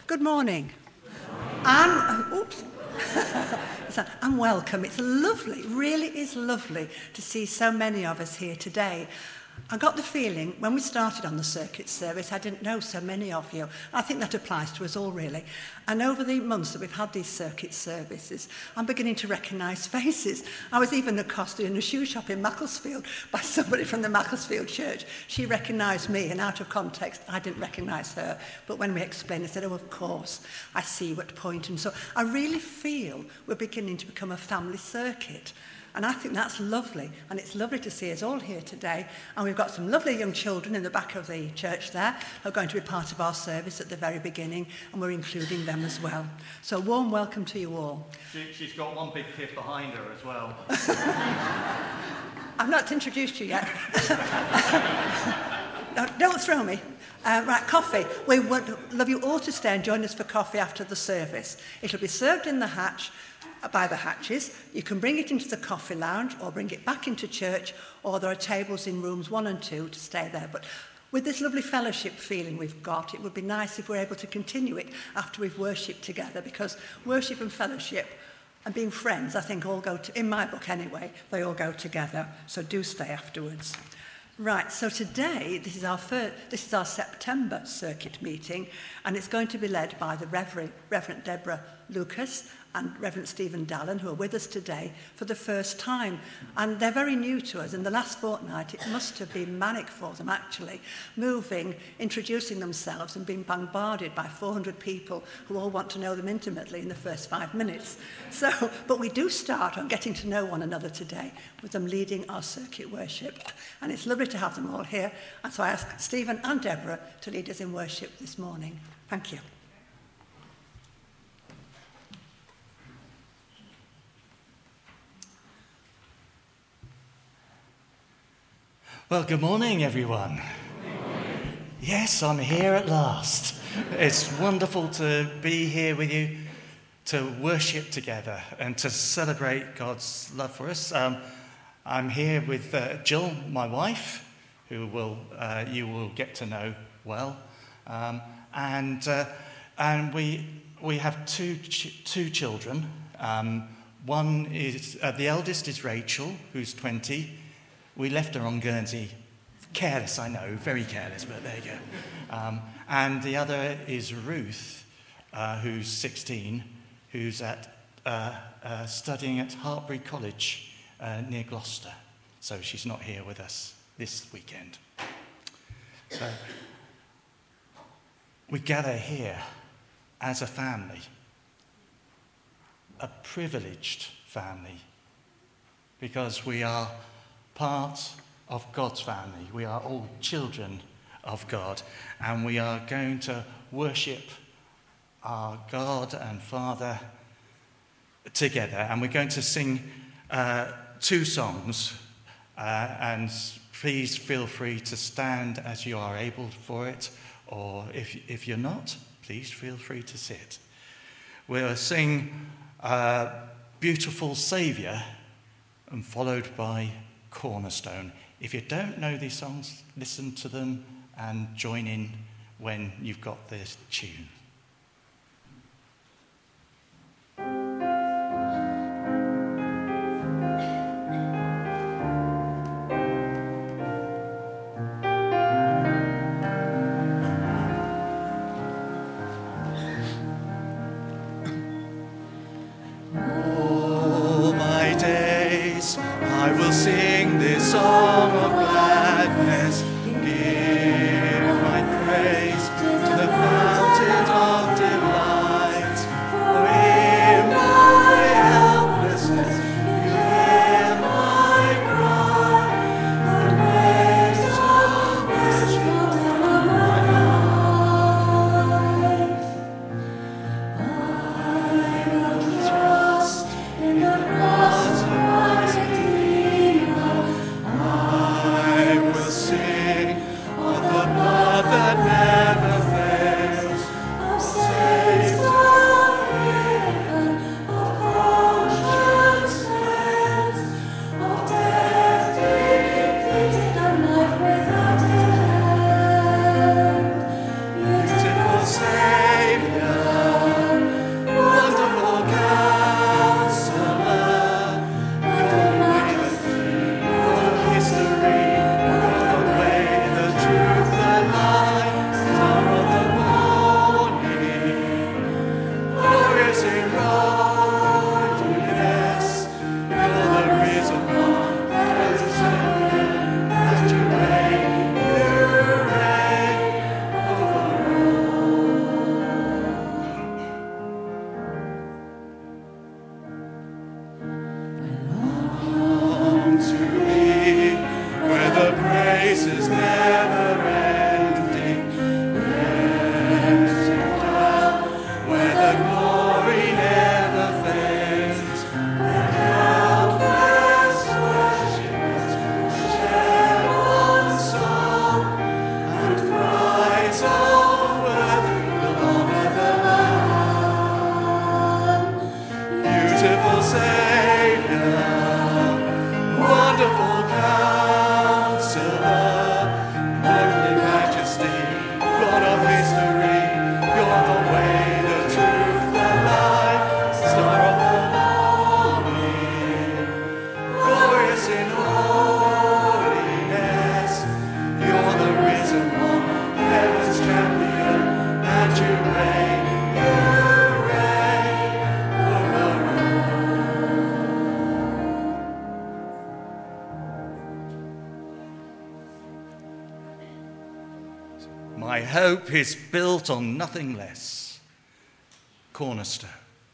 Good morning. And welcome. It's lovely, really is lovely to see so many of us here today. I got the feeling when we started on the circuit service, I didn't know so many of you. I think that applies to us all, really. And over the months that we've had these circuit services, I'm beginning to recognise faces. I was even accosted in a shoe shop in Macclesfield by somebody from the Macclesfield church. She recognised me, and out of context, I didn't recognise her. But when we explained, I said, oh, of course, I see what point. And so I really feel we're beginning to become a family circuit. And I think that's lovely. And it's lovely to see us all here today. And we've got some lovely young children in the back of the church there who are going to be part of our service at the very beginning. And we're including them as well. So a warm welcome to you all. She's got one big kid behind her as well. I've not introduced you yet. No, don't throw me. Right, coffee. We would love you all to stay and join us for coffee after the service. It'll be served in the hatch. By the hatches. You can bring it into the coffee lounge or bring it back into church, or there are tables in rooms 1 and 2 to stay there. But with this lovely fellowship feeling we've got, it would be nice if we're able to continue it after we've worshipped together, because worship and fellowship and being friends, I think, all go to, in my book anyway, they all go together. So do stay afterwards. Right, so today, this is our September circuit meeting, and it's going to be led by the Reverend Deborah Lucas and Reverend Stephen Dallin, who are with us today for the first time. And they're very new to us. In the last fortnight, it must have been manic for them, actually, moving, introducing themselves and being bombarded by 400 people who all want to know them intimately in the first 5 minutes. But we do start on getting to know one another today with them leading our circuit worship. And it's lovely to have them all here. And so I ask Stephen and Deborah to lead us in worship this morning. Thank you. Well, good morning, everyone. Good morning. Yes, I'm here at last. It's wonderful to be here with you, to worship together and to celebrate God's love for us. I'm here with Jill, my wife, who you will get to know well. And we have two children. One is the eldest is Rachel, who's 20. We left her on Guernsey. Careless, I know, very careless, but there you go. And the other is Ruth, who's 16, who's studying at Hartbury College near Gloucester. So she's not here with us this weekend. So we gather here as a family, a privileged family, because we are part of God's family. We are all children of God, and we are going to worship our God and Father together. And we're going to sing 2 songs, and please feel free to stand as you are able for it, or if you're not, please feel free to sit. We'll sing Beautiful Saviour, and followed by Cornerstone. If you don't know these songs, listen to them and join in when you've got this tune. All my days I will sing this song of gladness, give my praise to the fountain of delight. For in my helplessness you hear my cry, and raise a worship of my life. I will trust in the cross of my Redeemer. hope is built on nothing less. Cornerstone.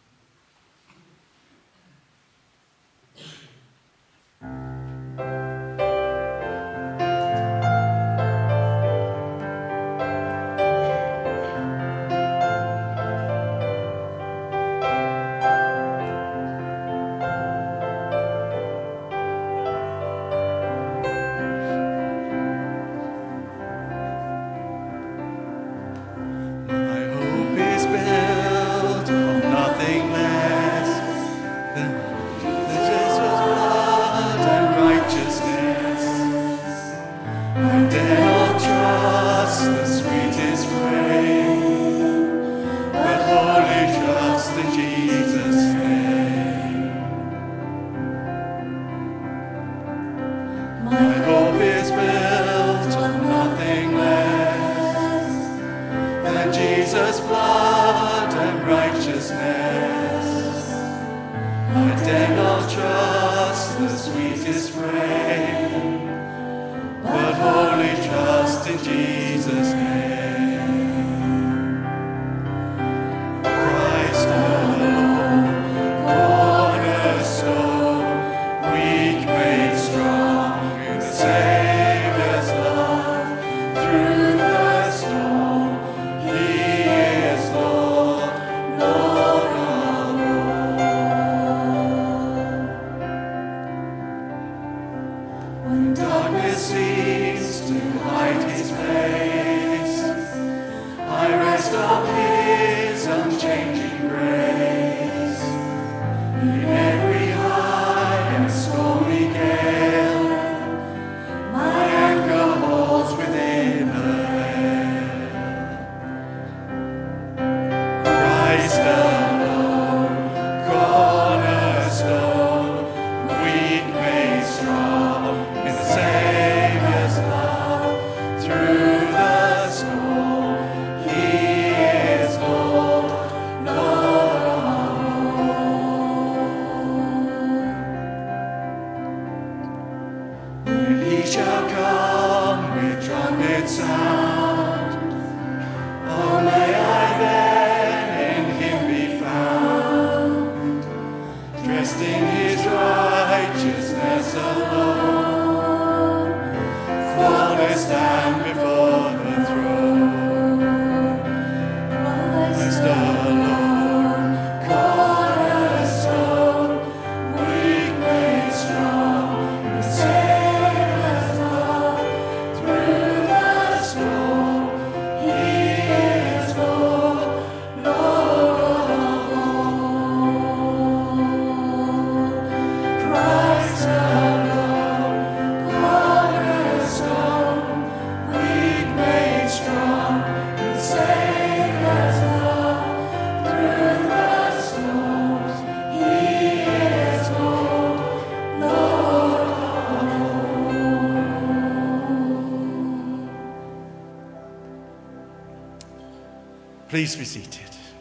Please be seated.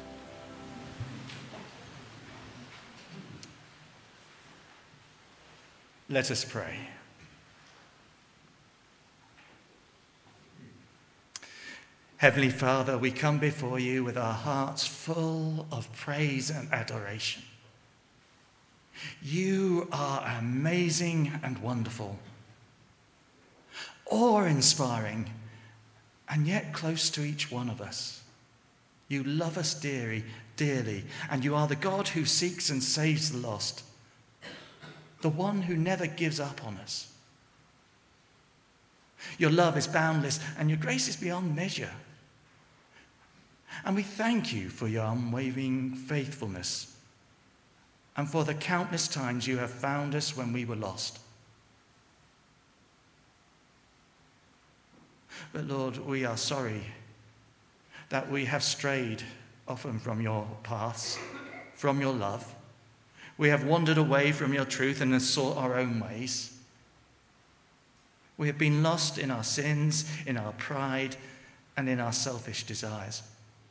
Let us pray. Heavenly Father, we come before you with our hearts full of praise and adoration. You are amazing and wonderful, awe-inspiring, and yet close to each one of us. You love us dearly, and you are the God who seeks and saves the lost, the one who never gives up on us. Your love is boundless, and your grace is beyond measure. And we thank you for your unwavering faithfulness and for the countless times you have found us when we were lost. But Lord, we are sorry that we have strayed often from your paths, from your love. We have wandered away from your truth and have sought our own ways. We have been lost in our sins, in our pride, and in our selfish desires.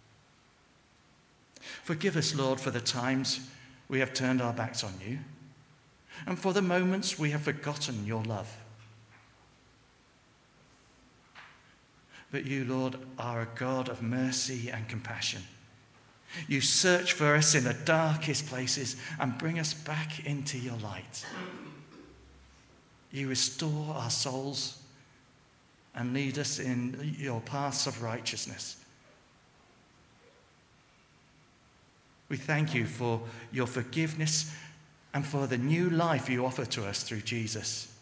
Forgive us, Lord, for the times we have turned our backs on you, and for the moments we have forgotten your love. But you, Lord, are a God of mercy and compassion. You search for us in the darkest places and bring us back into your light. You restore our souls and lead us in your paths of righteousness. We thank you for your forgiveness and for the new life you offer to us through Jesus.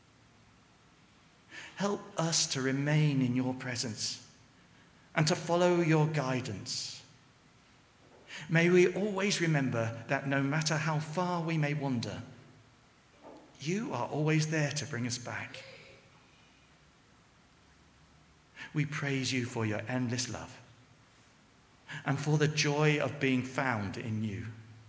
Help us to remain in your presence and to follow your guidance. May we always remember that no matter how far we may wander, you are always there to bring us back. We praise you for your endless love and for the joy of being found in you.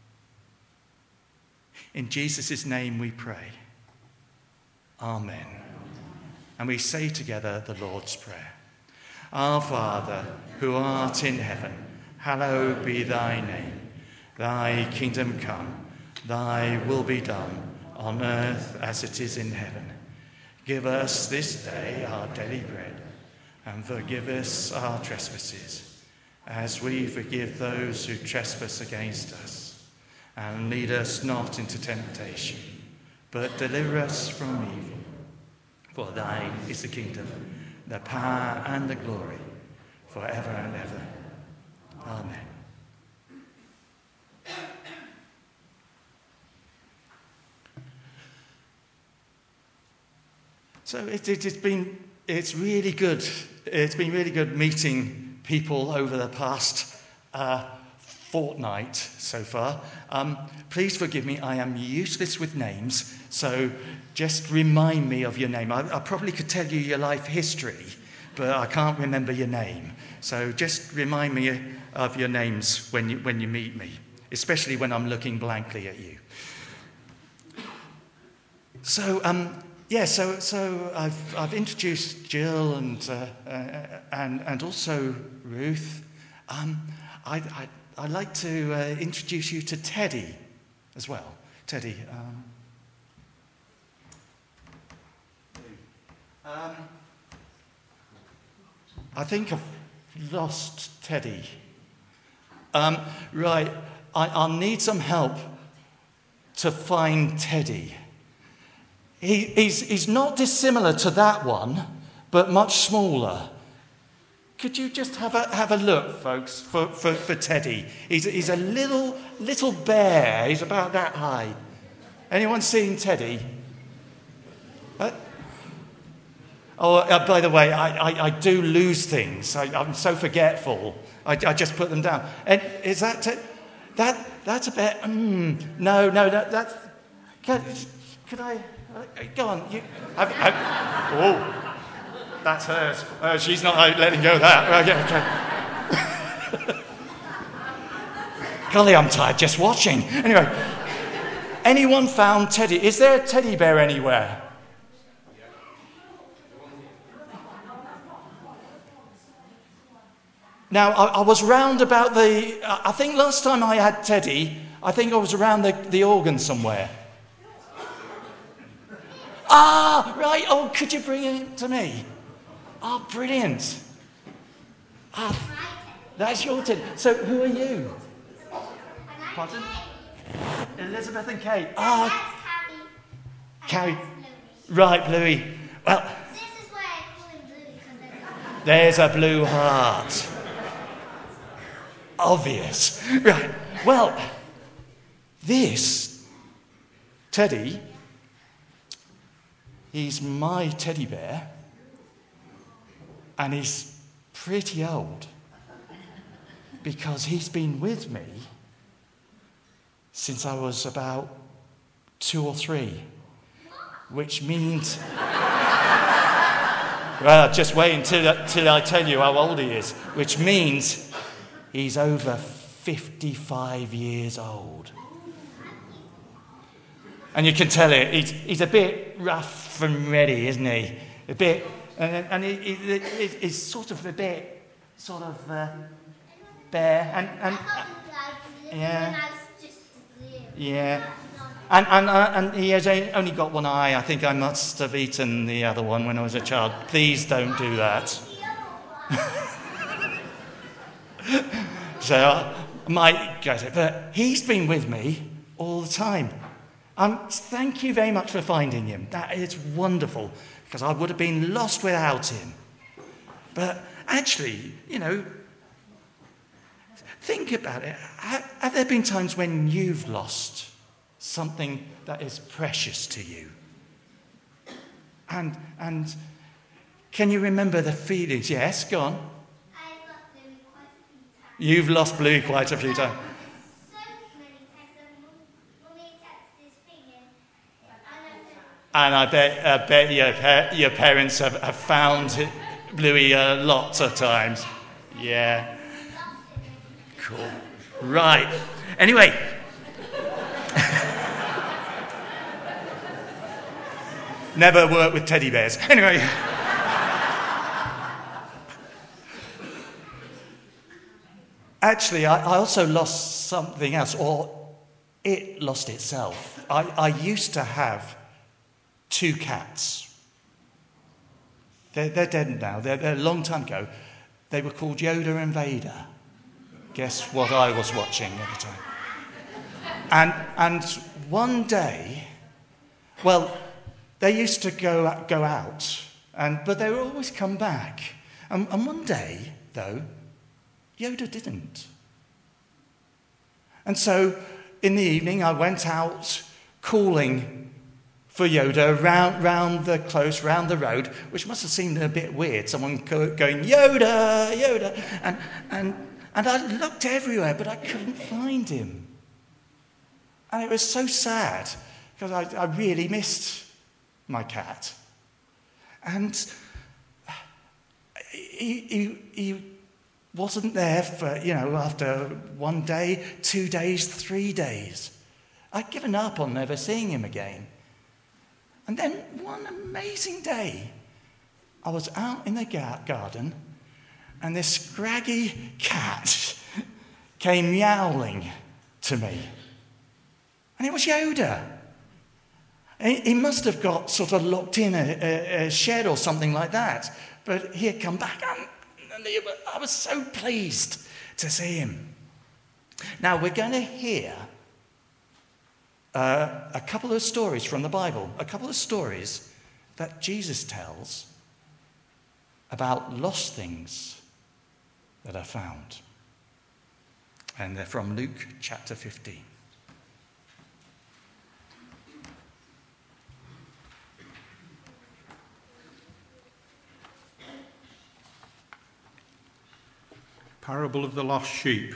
In Jesus' name we pray. Amen. And we say together the Lord's Prayer. Our Father, who art in heaven, hallowed be thy name. Thy kingdom come, thy will be done, on earth as it is in heaven. Give us this day our daily bread, and forgive us our trespasses, as we forgive those who trespass against us. And lead us not into temptation, but deliver us from evil. For thine is the kingdom, the power and the glory, forever and ever. Amen. So it's really good. It's been really good meeting people over the past fortnight so far. Please forgive me, I am useless with names, so just remind me of your name. I probably could tell you your life history, but I can't remember your name. So just remind me of your names when you meet me, especially when I'm looking blankly at you. So I've introduced Jill and also Ruth. I'd like to introduce you to Teddy as well. Teddy. I think I've lost Teddy. Right, I'll need some help to find Teddy. He's not dissimilar to that one, but much smaller. Could you just have a look, folks, for Teddy? He's a little bear. He's about that high. Anyone seen Teddy? By the way, I do lose things. I'm so forgetful. I just put them down. And is that that's a bit? No. That's. Could I? Go on. Oh, that's hers. She's not letting go of that. Okay. Golly, I'm tired just watching. Anyway, anyone found Teddy? Is there a teddy bear anywhere? Now, I was round about I think last time I had Teddy, I think I was around the organ somewhere. Ah, right. Oh, could you bring it to me? Oh, brilliant. That's your Teddy. So, who are you? Pardon? Elizabeth and Kate. Carrie. Right, Bluey. Well, this is why I call him Bluey, because there's a blue heart. Obvious. Right. Well, this Teddy, he's my teddy bear, and he's pretty old because he's been with me since I was about 2 or 3, which means... Well, just wait until I tell you how old he is, which means he's over 55 years old. And you can tell it, he's a bit rough and ready, isn't he? A bit, and he's sort of a bit, bare, and yeah, yeah, and he has only got one eye. I think I must have eaten the other one when I was a child. Please don't do that. So Mike goes, but he's been with me all the time. Thank you very much for finding him. That is wonderful, because I would have been lost without him. But actually, think about it. Have there been times when you've lost something that is precious to you? And can you remember the feelings? Yes, go on. I've lost Louis quite a few times. You've lost Bluey quite a few times. So many times that Mummy texts this thing And I bet your parents have found Bluey lots of times. Yeah. Cool. Right. Anyway. Never work with teddy bears. Anyway. Actually, I also lost something else, or it lost itself. I used to have 2 cats. They're dead now. They're a long time ago. They were called Yoda and Vader. Guess what I was watching at the time. And one day, well, they used to go out, but they would always come back. And one day, though, Yoda didn't. And so, in the evening, I went out calling for Yoda round the close, round the road, which must have seemed a bit weird. Someone going, Yoda, Yoda. And I looked everywhere, but I couldn't find him. And it was so sad, because I really missed my cat. And he wasn't there for, after 1 day, 2 days, 3 days. I'd given up on never seeing him again. And then one amazing day, I was out in the garden, and this scraggy cat came meowling to me. And it was Yoda. He must have got sort of locked in a shed or something like that. But he had come back, and I was so pleased to see him. Now, we're going to hear a couple of stories from the Bible, a couple of stories that Jesus tells about lost things that are found. And they're from Luke chapter 15. Parable of the lost sheep.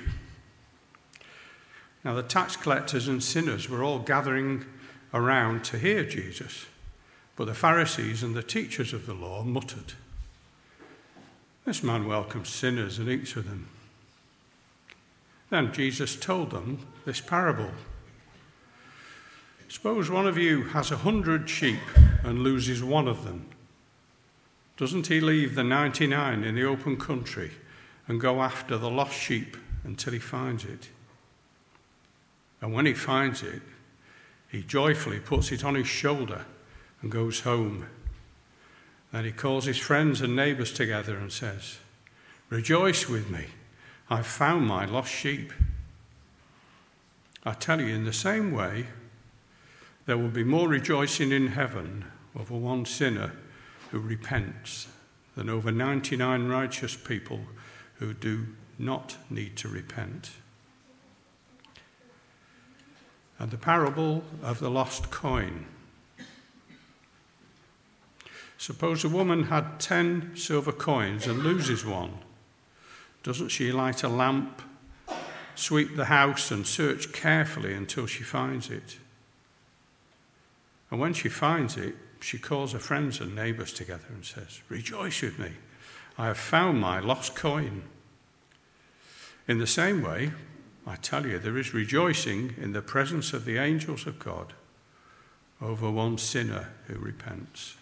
Now the tax collectors and sinners were all gathering around to hear Jesus, but the Pharisees and the teachers of the law muttered, "This man welcomes sinners and eats with them." Then Jesus told them this parable. Suppose one of you has 100 sheep and loses one of them. Doesn't he leave the 99 in the open country and go after the lost sheep until he finds it? And when he finds it, he joyfully puts it on his shoulder and goes home. Then he calls his friends and neighbours together and says, "Rejoice with me, I've found my lost sheep." I tell you, in the same way, there will be more rejoicing in heaven over one sinner who repents than over 99 righteous people who do not need to repent. And the parable of the lost coin. Suppose a woman had 10 silver coins and loses one. Doesn't she light a lamp, sweep the house, and search carefully until she finds it? And when she finds it, she calls her friends and neighbours together and says, "Rejoice with me, I have found my lost coin." In the same way, I tell you, there is rejoicing in the presence of the angels of God over one sinner who repents.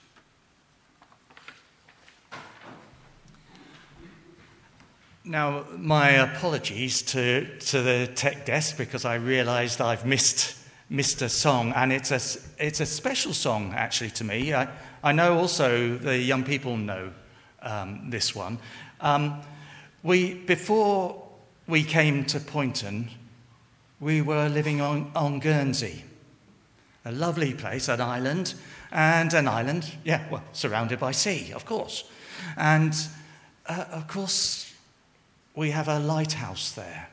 Now, my apologies to the tech desk, because I realised I've missed a song, and it's a special song actually to me. I know also the young people know this one. we came to Poynton, we were living on Guernsey, a lovely place, an island, surrounded by sea, of course. And, of course, we have a lighthouse there.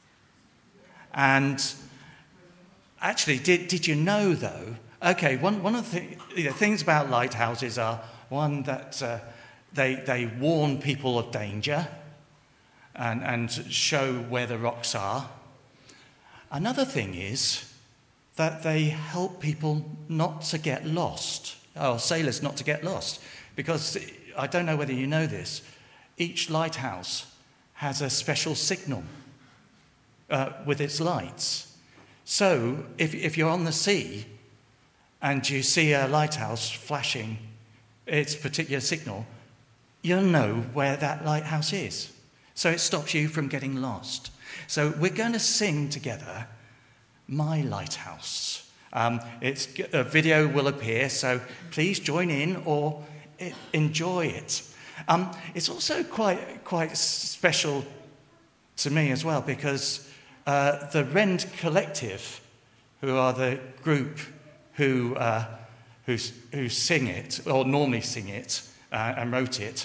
And actually, did you know, though, okay, one of the things about lighthouses are, one, that they warn people of danger and show where the rocks are. Another thing is that they help people not to get lost, or sailors not to get lost. Because, I don't know whether you know this, each lighthouse has a special signal with its lights. So, if you're on the sea and you see a lighthouse flashing its particular signal, you'll know where that lighthouse is. So it stops you from getting lost. So we're going to sing together, My Lighthouse. A video will appear, so please join in or enjoy it. It's also quite special to me as well, because the Rend Collective, who are the group who sing it, or normally sing it, and wrote it,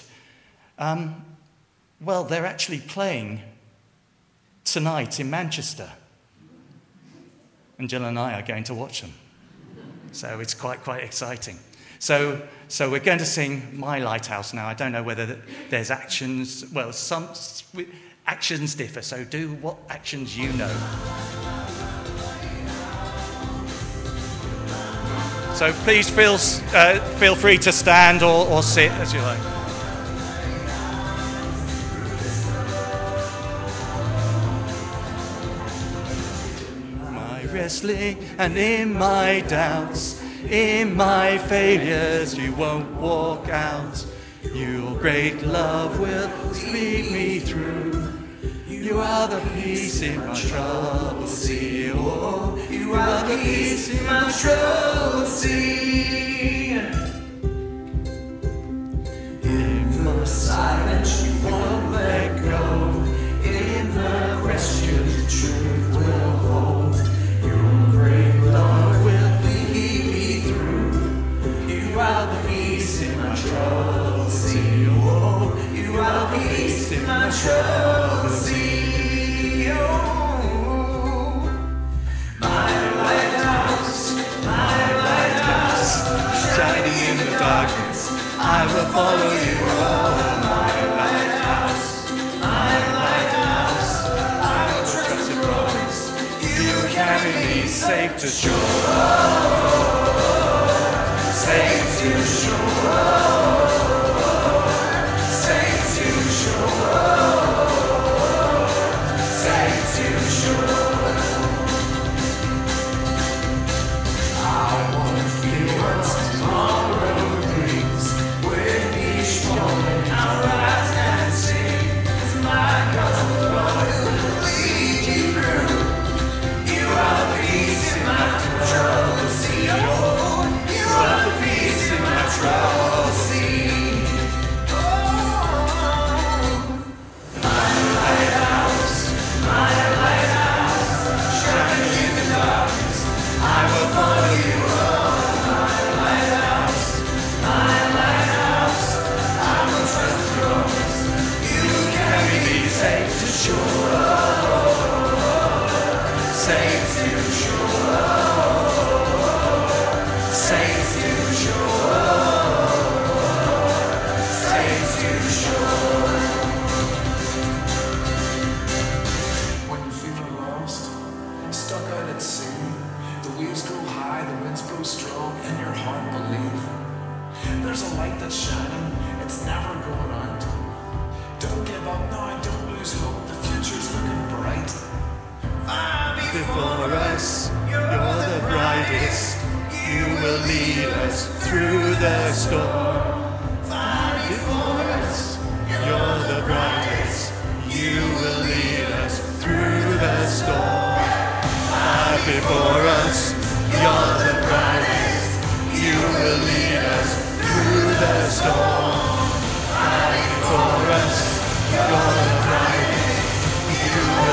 well, they're actually playing tonight in Manchester. And Jill and I are going to watch them. So it's quite exciting. So we're going to sing My Lighthouse now. I don't know whether there's actions. Well, some actions differ, so do what actions you know. So please feel free to stand or sit as you like. My wrestling and in my doubts, in my failures, you won't walk out. Your great love will speed me through. You are the peace in my troubled sea. Oh, you are the peace in my troubled sea. In the silence you won't let go. In the rescue the truth will hold. Your great love will lead me through. You are the peace in my troubled sea. Oh, you are the peace in my troubled sea. Shining in the darkness, I will follow you. Oh, my lighthouse, I will trust your promise. You carry me safe to shore, safe to shore, safe to shore, safe to shore. I won't fear what tomorrow brings. When each moment I'll rise and sing, 'cause my God's love will lead you through. You are the peace in my troubled sea. Oh, you are the peace in my troubled sea. Oh, my lighthouse, shining in the darkness, I will follow you. Safe to shore, safe to shore, safe to shore, safe to shore. When you're feeling lost, stuck out at sea, the waves go high, the winds blow strong, and your heart believe there's a light that's shining, it's never going out. Don't give up now, don't lose hope, the future's looking bright. Before us, you're the brightest, you will lead us through the storm. Before us, you're the brightest, you will lead us through the storm. Before us, you're the brightest, you will lead us through the storm. Before us, you're the brightest, you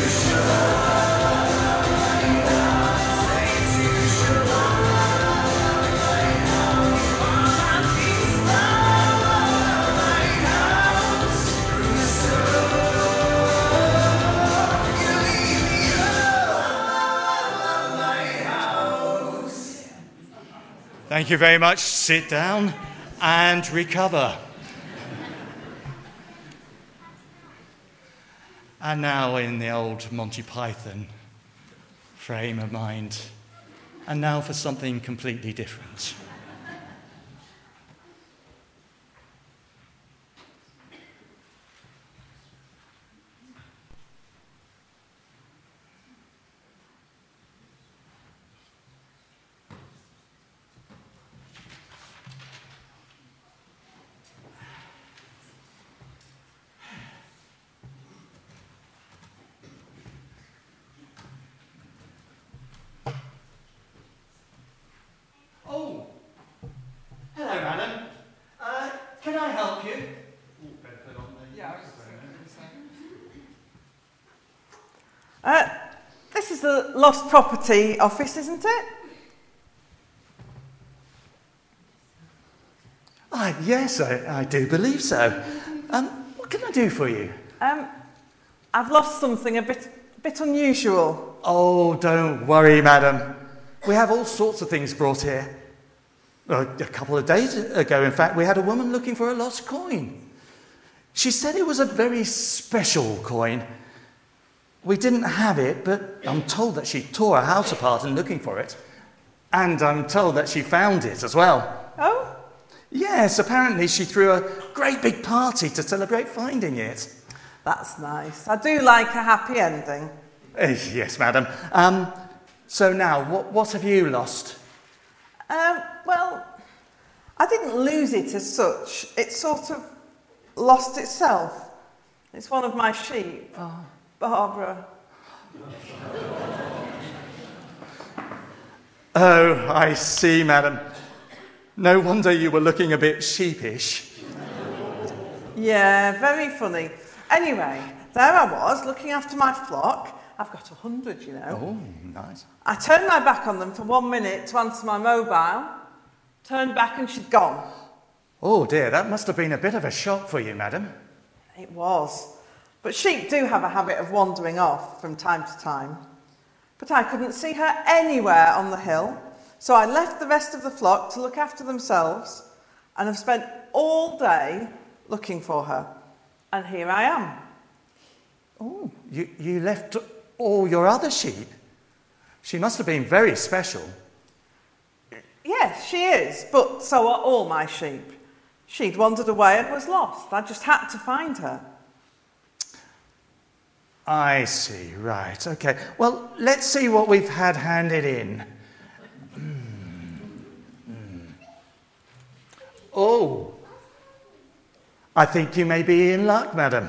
Thank you very much. Sit down and recover. And now in the old Monty Python frame of mind. And now for something completely different. Oh, hello, madam. Can I help you? This is the Lost Property Office, isn't it? Yes, I do believe so. What can I do for you? I've lost something a bit unusual. Oh, don't worry, madam. We have all sorts of things brought here. A couple of days ago, in fact, we had a woman looking for a lost coin. She said it was a very special coin. We didn't have it, but I'm told that she tore her house apart in looking for it. And I'm told that she found it as well. Oh? Yes, apparently she threw a great big party to celebrate finding it. That's nice. I do like a happy ending. Yes, madam. So now, what have you lost? Well, I didn't lose it as such. It sort of lost itself. It's one of my sheep. Oh. Barbara. Oh, I see, madam. No wonder you were looking a bit sheepish. Yeah, very funny. Anyway, there I was, looking after my flock. I've got 100, you know. Oh, nice. I turned my back on them for 1 minute to answer my mobile. Turned back and she'd gone. Oh, dear, that must have been a bit of a shock for you, madam. It was. But sheep do have a habit of wandering off from time to time. But I couldn't see her anywhere on the hill, so I left the rest of the flock to look after themselves, and have spent all day looking for her. And here I am. Oh, you left all your other sheep? She must have been very special. Yes, she is, but so are all my sheep. She'd wandered away and was lost. I just had to find her. I see, right, okay. Well, let's see what we've had handed in. Oh, I think you may be in luck, madam.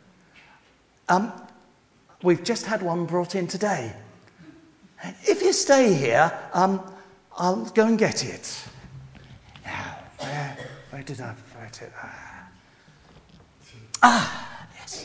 We've just had one brought in today. If you stay here, I'll go and get it. Now, where did I put it? Yes.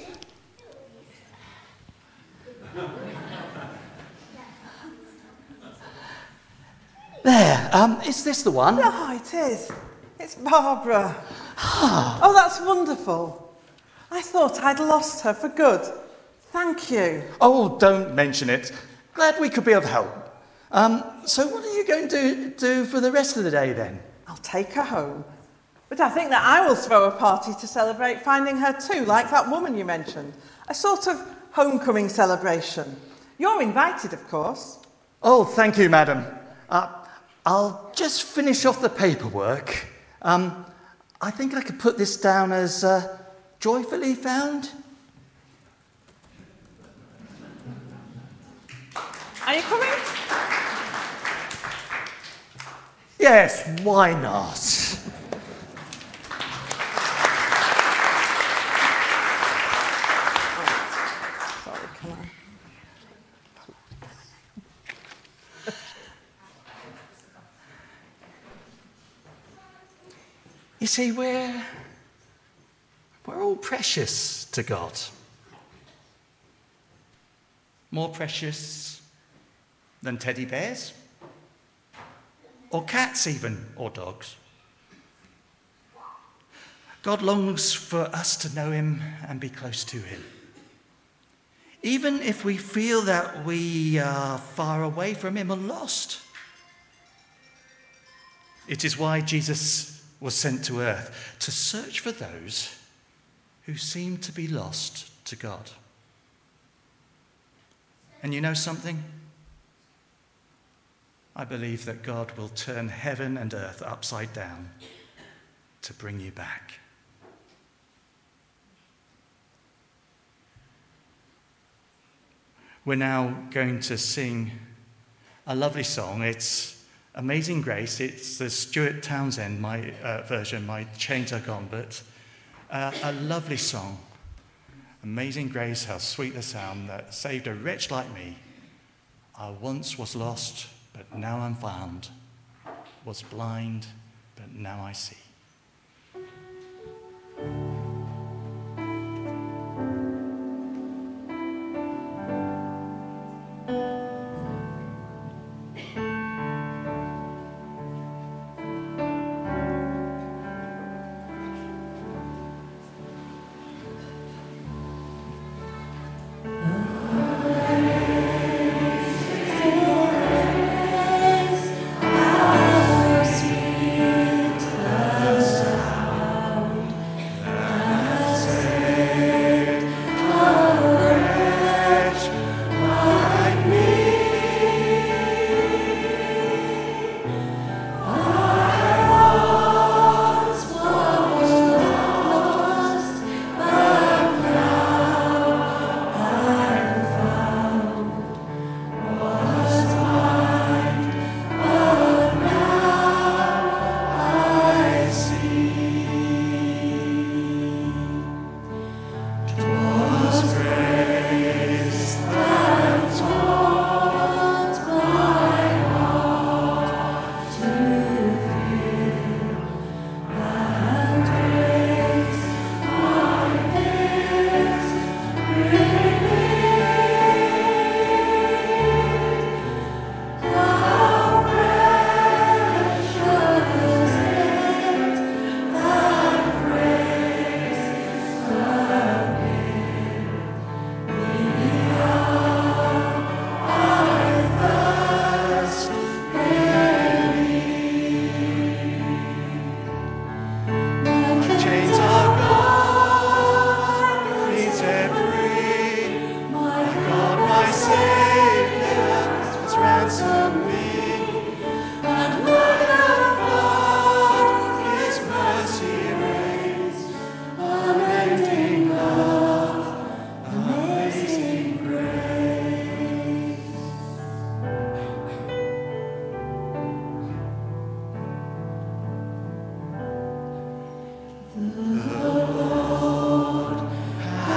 There, is this the one? Oh, it is. It's Barbara. Oh, that's wonderful. I thought I'd lost her for good. Thank you. Oh, don't mention it. Glad we could be of help. So what are you going to do for the rest of the day then? I'll take her home. But I think that I will throw a party to celebrate finding her too, like that woman you mentioned. A sort of homecoming celebration. You're invited, of course. Oh, thank you, madam. I'll just finish off the paperwork. I think I could put this down as joyfully found. Are you coming? Yes, why not? Sorry, come on. You see, we're all precious to God. more precious than teddy bears? Or cats even, or dogs? God longs for us to know him and be close to him. Even if we feel that we are far away from him or lost. It is why Jesus was sent to earth, to search for those who seem to be lost to God. And you know something? I believe that God will turn heaven and earth upside down to bring you back. We're now going to sing a lovely song. It's Amazing Grace. It's the Stuart Townsend version, My Chains Are Gone, but a lovely song. Amazing grace, how sweet the sound that saved a wretch like me. I once was lost, but now I'm found. Was blind, but now I see.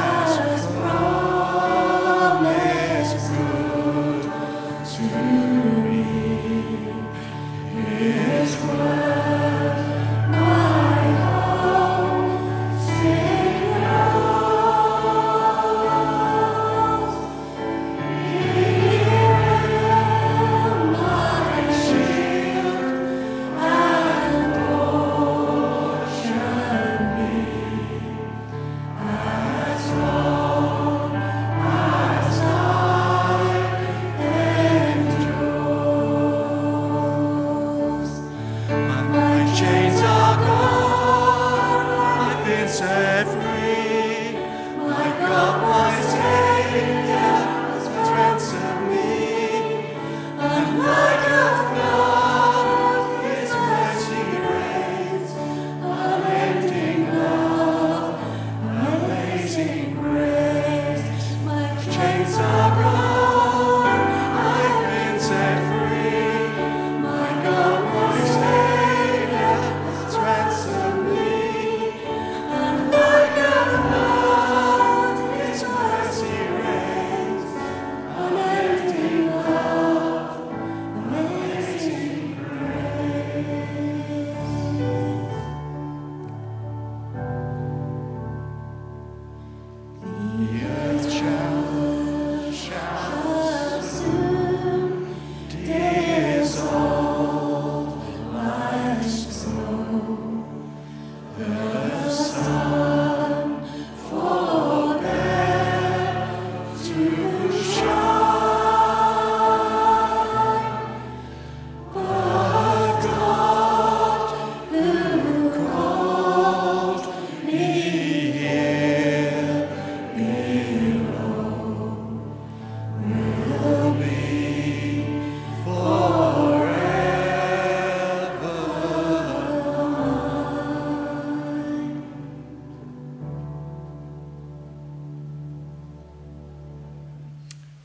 To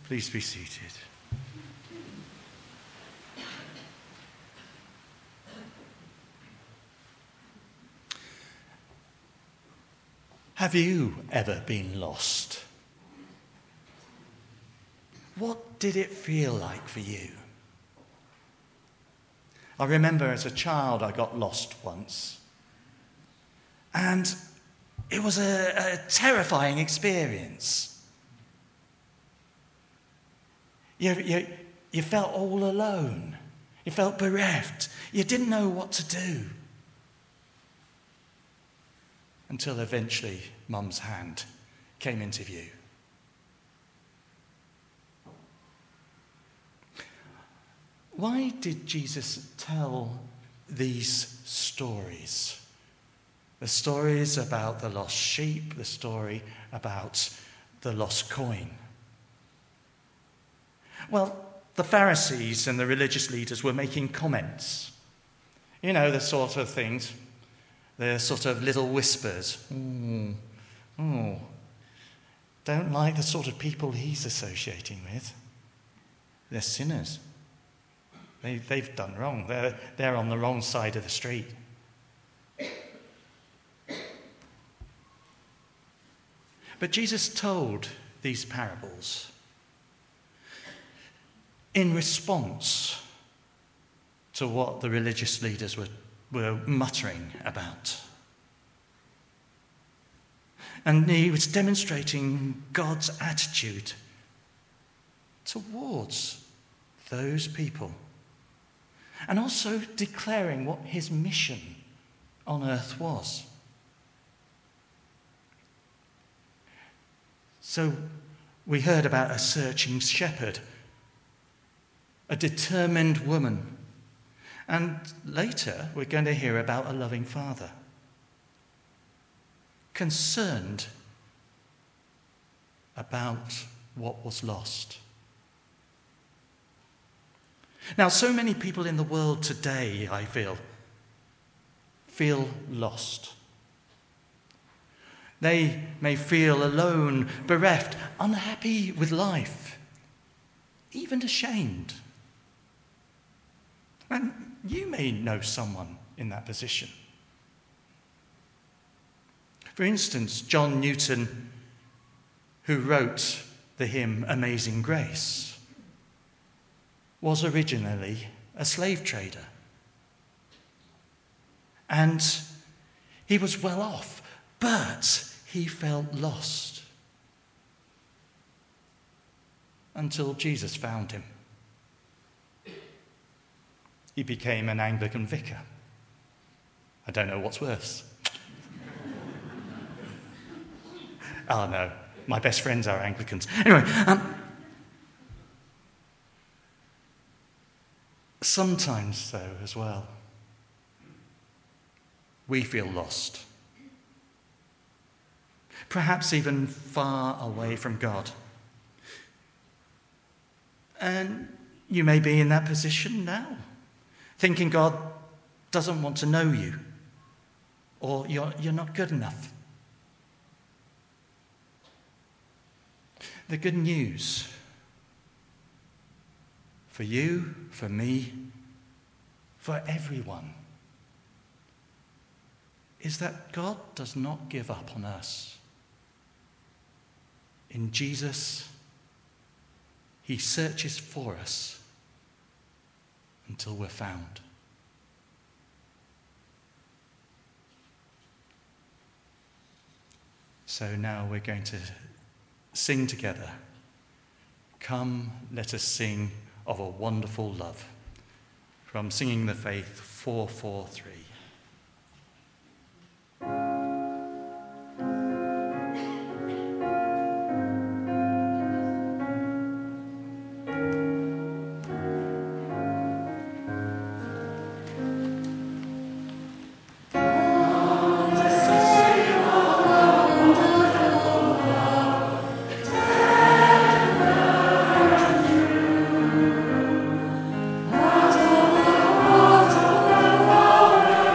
Please be seated. Have you ever been lost? What did it feel like for you? I remember as a child I got lost once. And it was a terrifying experience. You felt all alone. You felt bereft. You didn't know what to do. Until eventually Mum's hand came into view. Why did Jesus tell these stories? The stories about the lost sheep, the story about the lost coin. Well, the Pharisees and the religious leaders were making comments. You know, the sort of things, the sort of little whispers. Don't like the sort of people he's associating with. They're sinners. They've done wrong. They're on the wrong side of the street. But Jesus told these parables in response to what the religious leaders were muttering about. And he was demonstrating God's attitude towards those people. And also declaring what his mission on earth was. So we heard about a searching shepherd, a determined woman, and later we're going to hear about a loving father, concerned about what was lost. Now, so many people in the world today, I feel lost. They may feel alone, bereft, unhappy with life, even ashamed. And you may know someone in that position. For instance, John Newton, who wrote the hymn Amazing Grace, was originally a slave trader. And he was well off, but he felt lost until Jesus found him. He became an Anglican vicar. I don't know what's worse. Oh no, my best friends are Anglicans. Anyway, sometimes, though, as well, we feel lost. Perhaps even far away from God. And you may be in that position now, thinking God doesn't want to know you, or you're not good enough. The good news for you, for me, for everyone, is that God does not give up on us. In Jesus, he searches for us until we're found. So now we're going to sing together. Come, let us sing of a wonderful love. From Singing the Faith 443. What a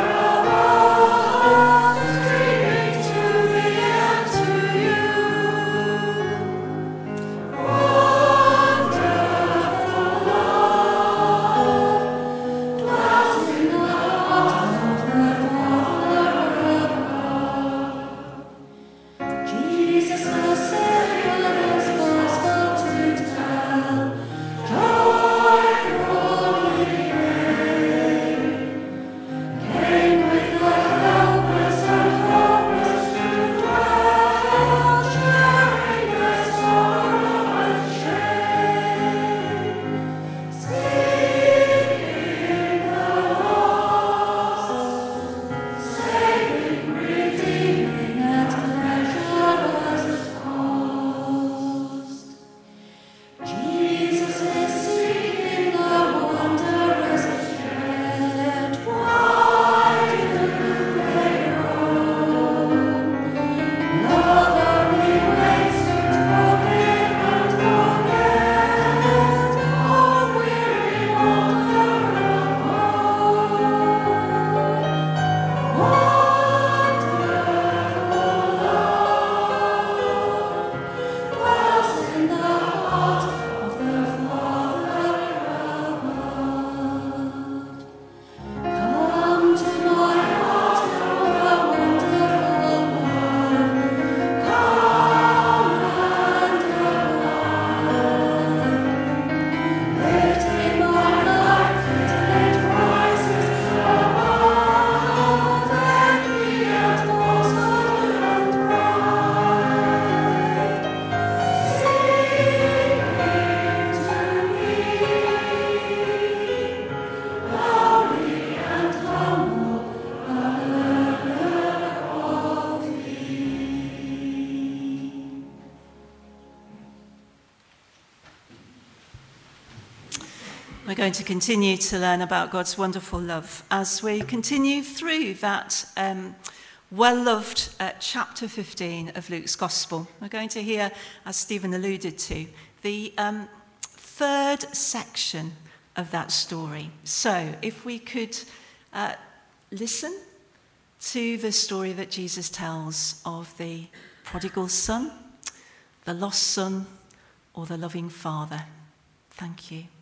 We're going to continue to learn about God's wonderful love as we continue through that well-loved chapter 15 of Luke's Gospel. We're going to hear, as Stephen alluded to, the third section of that story. So if we could listen to the story that Jesus tells of the prodigal son, the lost son, or the loving father. Thank you.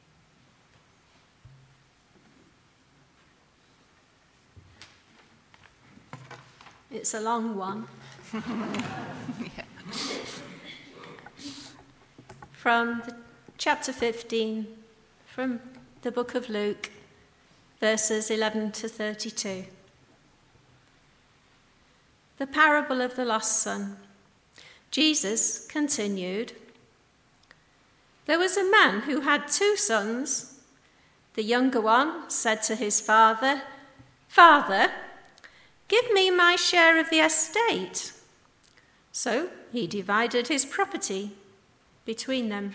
It's a long one. Yeah. From chapter 15, from the book of Luke, verses 11 to 32. The parable of the lost son. Jesus continued, "There was a man who had 2 sons. The younger one said to his father, 'Father, give me my share of the estate.' So he divided his property between them.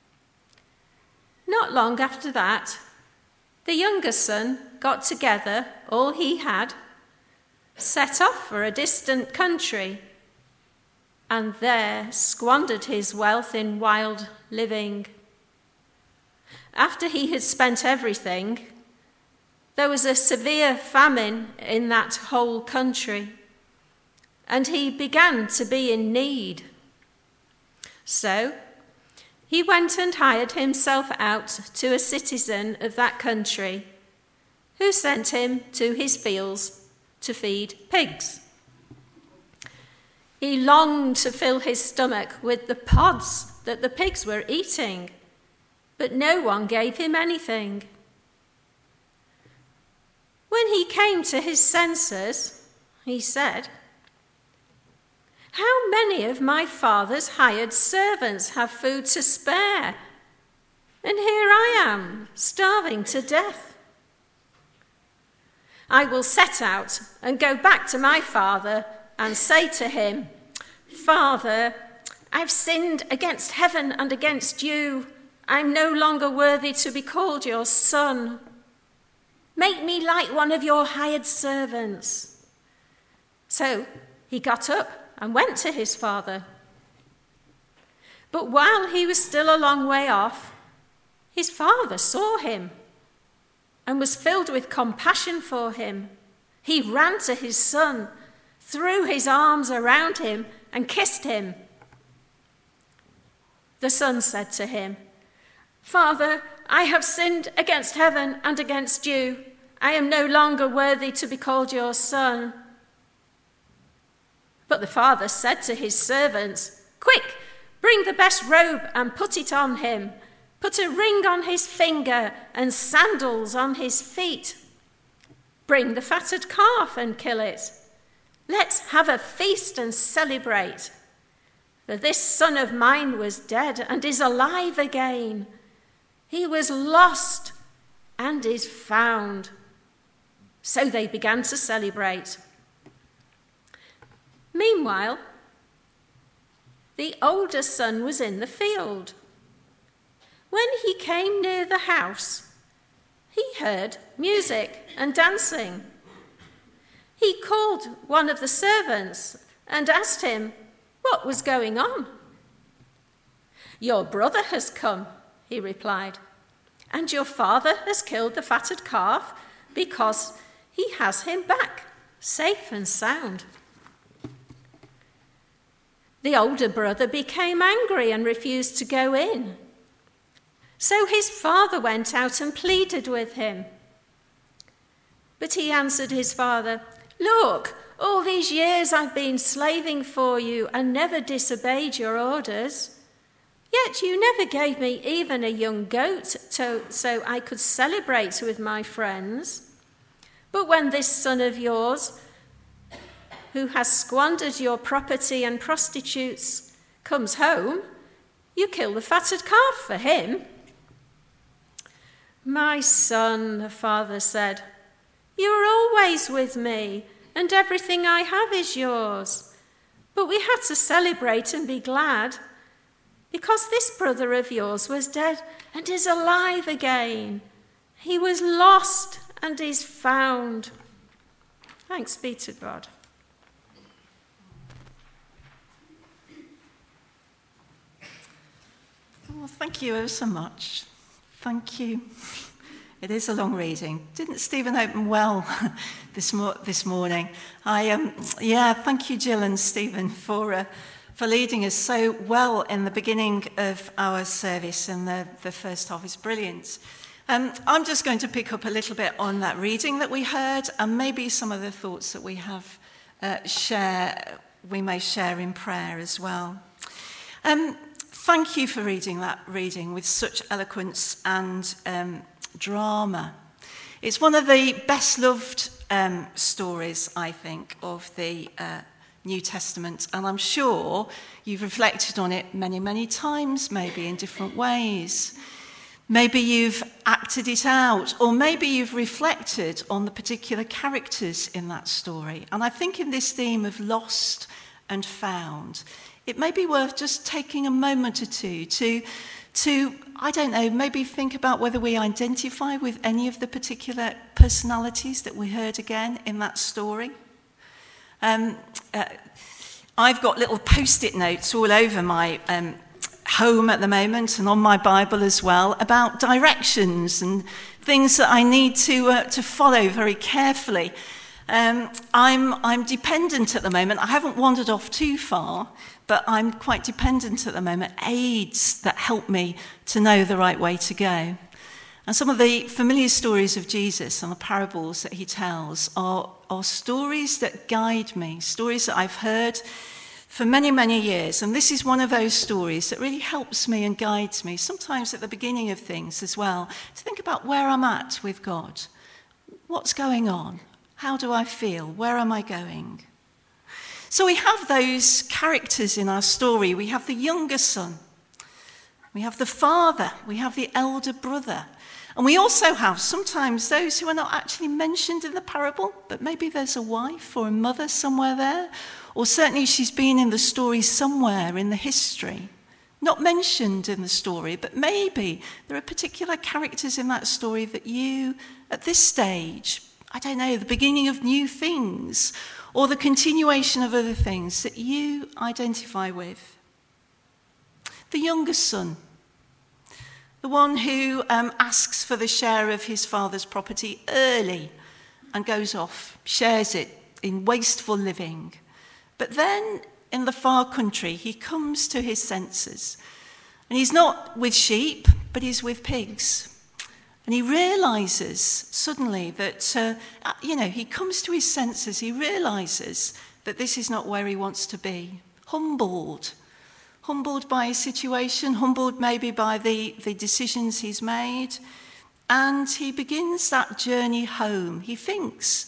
Not long after that, the younger son got together all he had, set off for a distant country, and there squandered his wealth in wild living. After he had spent everything, there was a severe famine in that whole country, and he began to be in need. So he went and hired himself out to a citizen of that country, who sent him to his fields to feed pigs. He longed to fill his stomach with the pods that the pigs were eating, but no one gave him anything. When he came to his senses, he said, 'How many of my father's hired servants have food to spare? And here I am, starving to death. I will set out and go back to my father and say to him, Father, I've sinned against heaven and against you. I'm no longer worthy to be called your son. Make me like one of your hired servants.' So he got up and went to his father. But while he was still a long way off, his father saw him and was filled with compassion for him. He ran to his son, threw his arms around him, and kissed him. The son said to him, 'Father, I have sinned against heaven and against you. I am no longer worthy to be called your son.' But the father said to his servants, 'Quick, bring the best robe and put it on him. Put a ring on his finger and sandals on his feet. Bring the fatted calf and kill it. Let's have a feast and celebrate. For this son of mine was dead and is alive again. He was lost and is found.' So they began to celebrate. Meanwhile, the older son was in the field. When he came near the house, he heard music and dancing. He called one of the servants and asked him what was going on. 'Your brother has come,' he replied, 'and your father has killed the fatted calf because he has him back, safe and sound.' The older brother became angry and refused to go in. So his father went out and pleaded with him. But he answered his father, 'Look, all these years I've been slaving for you and never disobeyed your orders. Yet you never gave me even a young goat so I could celebrate with my friends. But when this son of yours, who has squandered your property and prostitutes, comes home, you kill the fatted calf for him.' 'My son,' the father said, 'you are always with me, and everything I have is yours. But we had to celebrate and be glad, because this brother of yours was dead and is alive again. He was lost and is found. Thanks be to God. Well, thank you ever so much. Thank you. It is a long reading. Didn't Stephen open well this morning? Thank you, Jill and Stephen, for leading us so well in the beginning of our service, and the first half is brilliant. I'm just going to pick up a little bit on that reading that we heard, and maybe some of the thoughts that we have we may share in prayer as well. Thank you for reading that reading with such eloquence and drama. It's one of the best loved stories, I think, of the New Testament, and I'm sure you've reflected on it many, many times, maybe in different ways. Maybe you've acted it out, or maybe you've reflected on the particular characters in that story. And I think in this theme of lost and found, it may be worth just taking a moment or two to, I don't know, maybe think about whether we identify with any of the particular personalities that we heard again in that story. I've got little post-it notes all over my home at the moment, and on my Bible as well, about directions and things that I need to follow very carefully. I'm dependent at the moment. I haven't wandered off too far, but I'm quite dependent at the moment. Aids that help me to know the right way to go. And some of the familiar stories of Jesus and the parables that he tells are stories that guide me, stories that I've heard for many, many years. And this is one of those stories that really helps me and guides me, sometimes at the beginning of things as well, to think about where I'm at with God. What's going on? How do I feel? Where am I going? So we have those characters in our story. We have the younger son. We have the father. We have the elder brother. And we also have sometimes those who are not actually mentioned in the parable, but maybe there's a wife or a mother somewhere there, or certainly she's been in the story somewhere in the history. Not mentioned in the story, but maybe there are particular characters in that story that you, at this stage, I don't know, the beginning of new things, or the continuation of other things that you identify with. The younger son, the one who asks for the share of his father's property early and goes off, shares it in wasteful living. But then in the far country, he comes to his senses. And he's not with sheep, but he's with pigs. And he realizes suddenly that, he comes to his senses. He realizes that this is not where he wants to be. Humbled by his situation, humbled maybe by the decisions he's made. And he begins that journey home. He thinks,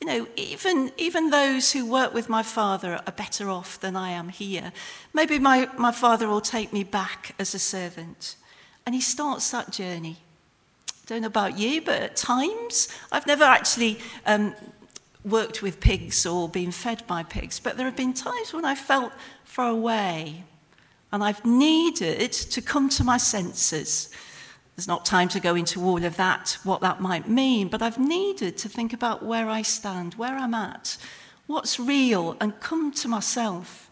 even those who work with my father are better off than I am here. Maybe my father will take me back as a servant. And he starts that journey. Don't know about you, but at times, I've never actually worked with pigs or been fed by pigs, but there have been times when I felt far away and I've needed to come to my senses. There's not time to go into all of that, what that might mean, but I've needed to think about where I stand, where I'm at, what's real, and come to myself.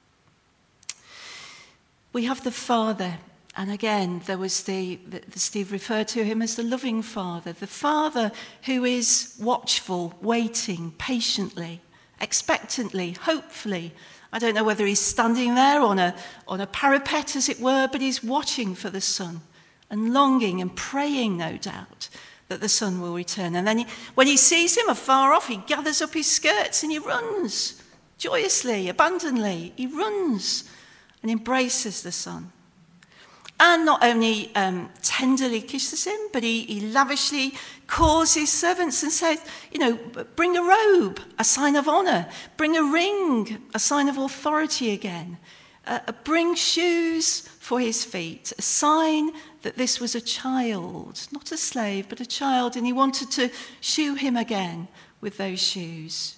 We have the father. And again, there was Steve referred to him as the loving father, the father who is watchful, waiting, patiently, expectantly, hopefully. I don't know whether he's standing there on a parapet, as it were, but he's watching for the son and longing and praying, no doubt, that the son will return. And then when he sees him afar off, he gathers up his skirts and he runs joyously, abandonedly. He runs and embraces the son. And not only tenderly kisses him, but he lavishly calls his servants and says, bring a robe, a sign of honor. Bring a ring, a sign of authority again. Bring shoes for his feet, a sign that this was a child, not a slave, but a child. And he wanted to shoe him again with those shoes.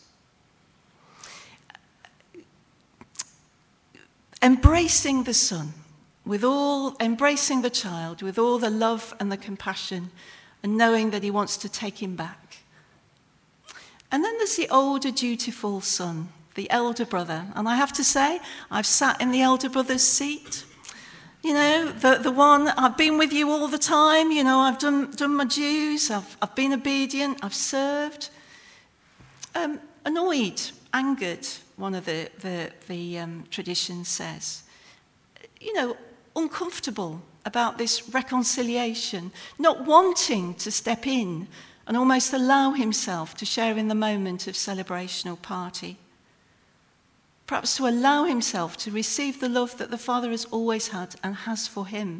Embracing the son. Embracing the child with all the love and the compassion and knowing that he wants to take him back. And then there's the older dutiful son, the elder brother. And I have to say, I've sat in the elder brother's seat. You know, the one, I've been with you all the time. You know, I've done my dues. I've been obedient. I've served. Annoyed, angered, one of the traditions says. You know, uncomfortable about this reconciliation, not wanting to step in and almost allow himself to share in the moment of celebration or party. Perhaps to allow himself to receive the love that the Father has always had and has for him,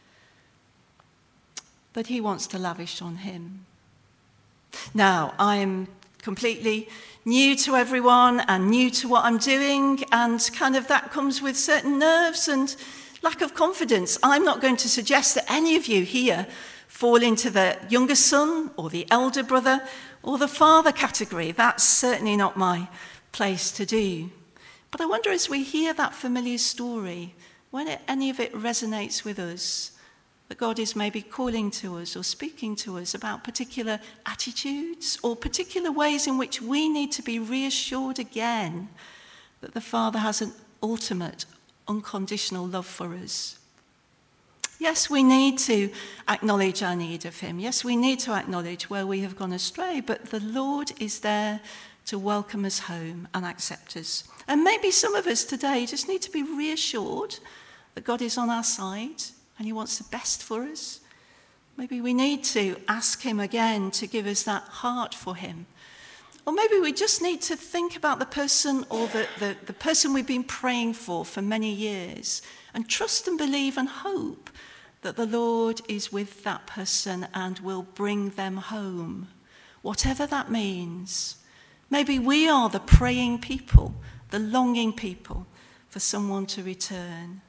that he wants to lavish on him. Now, I'm completely new to everyone and new to what I'm doing, and kind of that comes with certain nerves and lack of confidence. I'm not going to suggest that any of you here fall into the younger son or the elder brother or the father category. That's certainly not my place to do. But I wonder, as we hear that familiar story, when any of it resonates with us, that God is maybe calling to us or speaking to us about particular attitudes or particular ways in which we need to be reassured again that the Father has an ultimate, unconditional love for us. Yes, we need to acknowledge our need of him. Yes, we need to acknowledge where we have gone astray, but the Lord is there to welcome us home and accept us. And maybe some of us today just need to be reassured that God is on our side and he wants the best for us. Maybe we need to ask him again to give us that heart for him. Or maybe we just need to think about the person or the person we've been praying for many years and trust and believe and hope that the Lord is with that person and will bring them home, whatever that means. Maybe we are the praying people, the longing people for someone to return.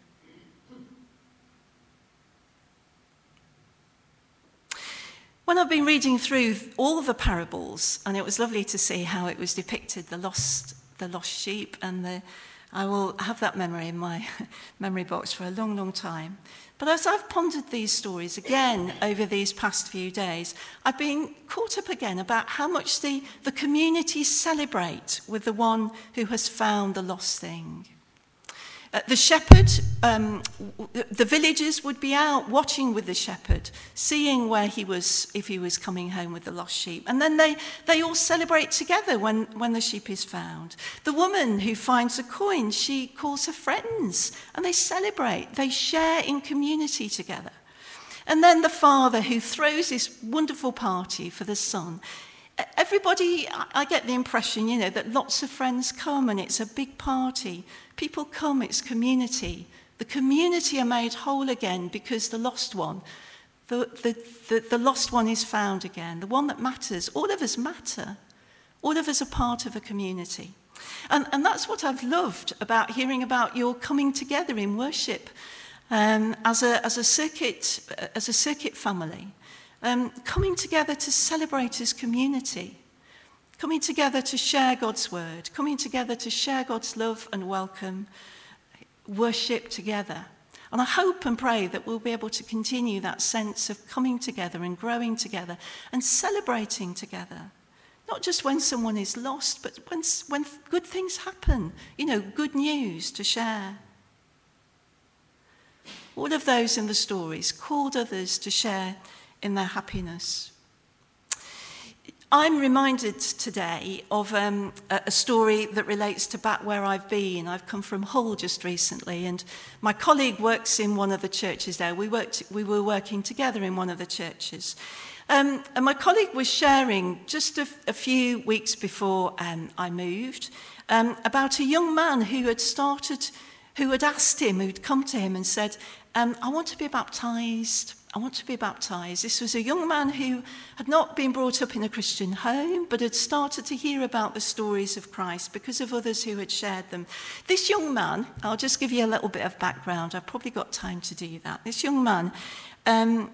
When I've been reading through all the parables, and it was lovely to see how it was depicted, the lost sheep, and I will have that memory in my memory box for a long, long time. But as I've pondered these stories again over these past few days, I've been caught up again about how much the community celebrate with the one who has found the lost thing. The shepherd, the villagers would be out watching with the shepherd, seeing where he was, if he was coming home with the lost sheep. And then they all celebrate together when the sheep is found. The woman who finds a coin, she calls her friends and they celebrate. They share in community together. And then the father who throws this wonderful party for the son. Everybody, I get the impression, that lots of friends come and it's a big party. People come, it's community. The community are made whole again because the lost one, the lost one is found again. The one that matters. All of us matter. All of us are part of a community. And that's what I've loved about hearing about your coming together in worship as a circuit family. Coming together to celebrate as community, coming together to share God's word, coming together to share God's love and welcome, worship together. And I hope and pray that we'll be able to continue that sense of coming together and growing together and celebrating together. Not just when someone is lost, but when good things happen, good news to share. All of those in the stories called others to share in their happiness. I'm reminded today of a story that relates to back where I've been. I've come from Hull just recently, and my colleague works in one of the churches there. We were working together in one of the churches. And my colleague was sharing just a few weeks before I moved about a young man who had asked him, who'd come to him and said, I want to be baptised. I want to be baptised. This was a young man who had not been brought up in a Christian home, but had started to hear about the stories of Christ because of others who had shared them. This young man, I'll just give you a little bit of background. I've probably got time to do that. This young man, the